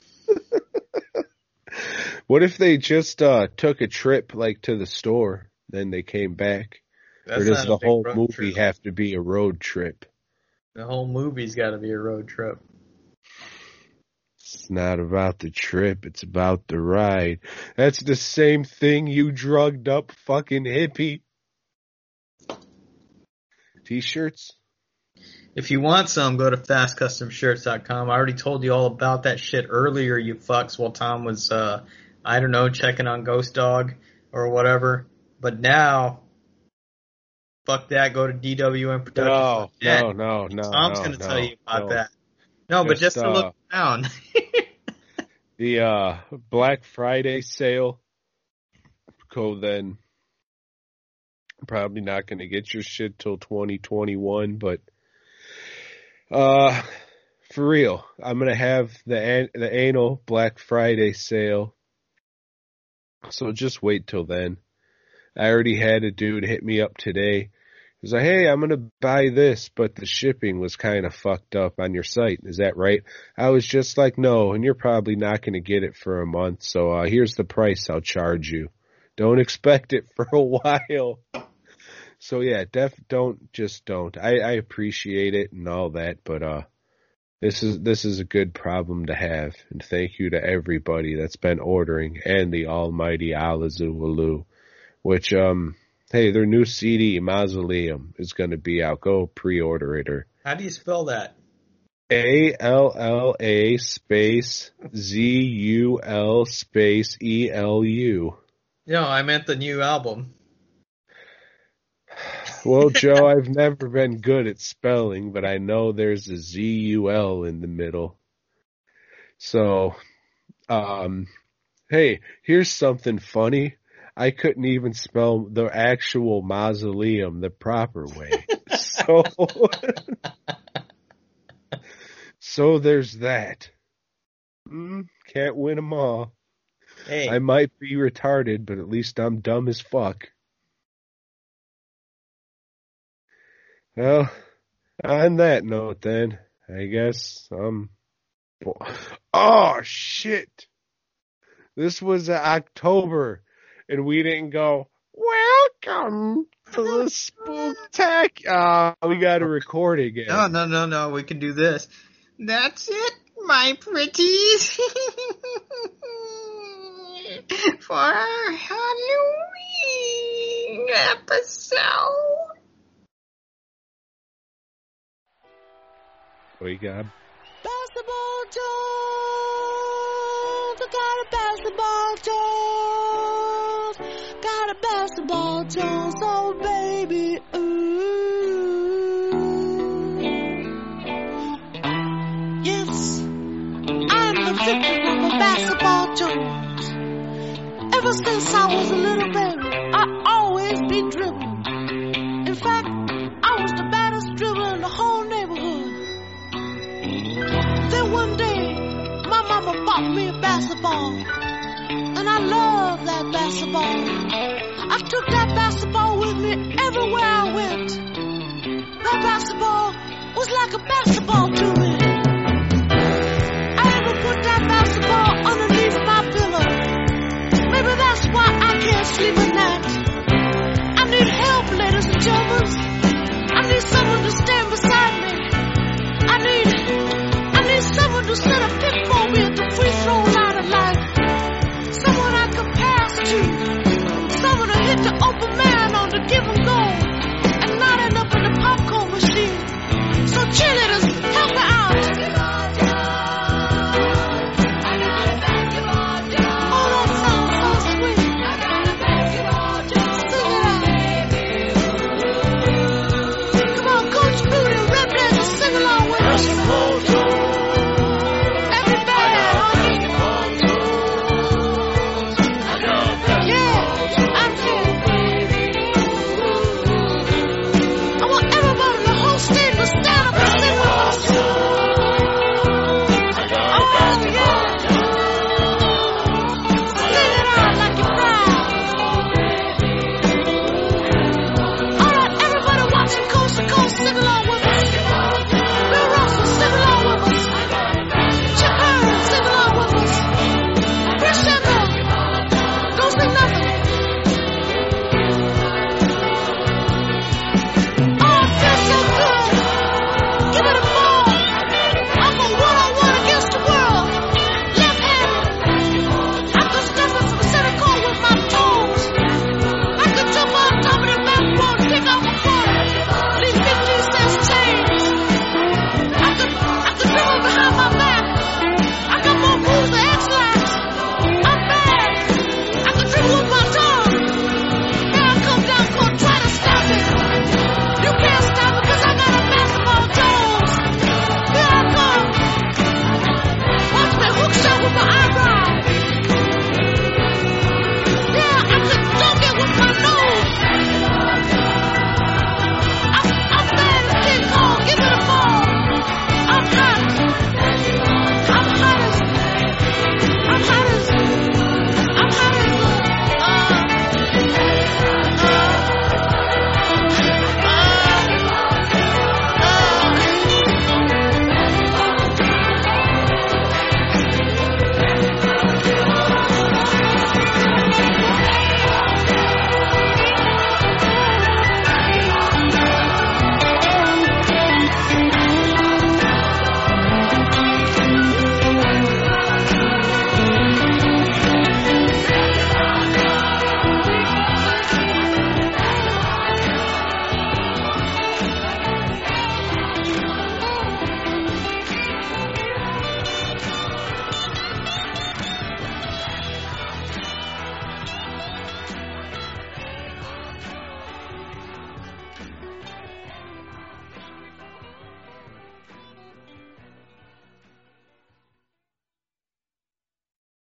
What if they just uh, took a trip, like, to the store, then they came back? That's or does not a the big whole road movie trip. have to be a road trip? The whole movie's got to be a road trip. It's not about the trip, it's about the ride. That's the same thing, you drugged up fucking hippie. T-shirts? If you want some, go to fast custom shirts dot com. I already told you all about that shit earlier, you fucks, while Tom was, uh, I don't know, checking on Ghost Dog or whatever. But now, fuck that, go to D W M Productions. No, no, no, no. Tom's no, going to no, tell you about no. that. No, but Just, just to look uh, down. The uh, Black Friday sale. Go then. Probably not going to get your shit till twenty twenty-one, but uh, for real, I'm going to have the an- the anal Black Friday sale. So just wait till then. I already had a dude hit me up today. He was like, hey, I'm going to buy this, but the shipping was kind of fucked up on your site. Is that right? I was just like, no, and you're probably not going to get it for a month. So uh, here's the price I'll charge you. Don't expect it for a while. So yeah, def don't just don't. I, I appreciate it and all that, but uh, this is this is a good problem to have. And thank you to everybody that's been ordering and the almighty Alazualu, which um, hey, their new C D Mausoleum is going to be out. Go pre-order it or How do you spell that? A L L A space Z U L space E L U. No, I meant the new album. Well, Joe, I've never been good at spelling, but I know there's a Z U L in the middle. So, um, hey, here's something funny. I couldn't even spell the actual mausoleum the proper way. So, so there's that. Mm, can't win them all. Hey. I might be retarded, but at least I'm dumb as fuck. Well, on that note then, I guess, um, oh shit. This was October, and we didn't go, welcome to the Spooktacular. Uh, we gotta record again. No, no, no, no, we can do this. That's it, my pretties. For our Halloween episode. What you got? Basketball Jones, I got a basketball Jones, got a basketball Jones, oh baby, ooh. Yes, I'm the victim of a basketball Jones. Ever since I was a little baby, I always be dribbling. In fact, I was the baddest dribbler in the whole neighborhood. Then one day, my mama bought me a basketball, and I love that basketball. I took that basketball with me everywhere I went. That basketball was like a basketball to me. I even put that basketball underneath my pillow. Maybe that's why I can't sleep at night. I need help, ladies and gentlemen. I need someone to stand beside me. I need, I need someone to set a picture.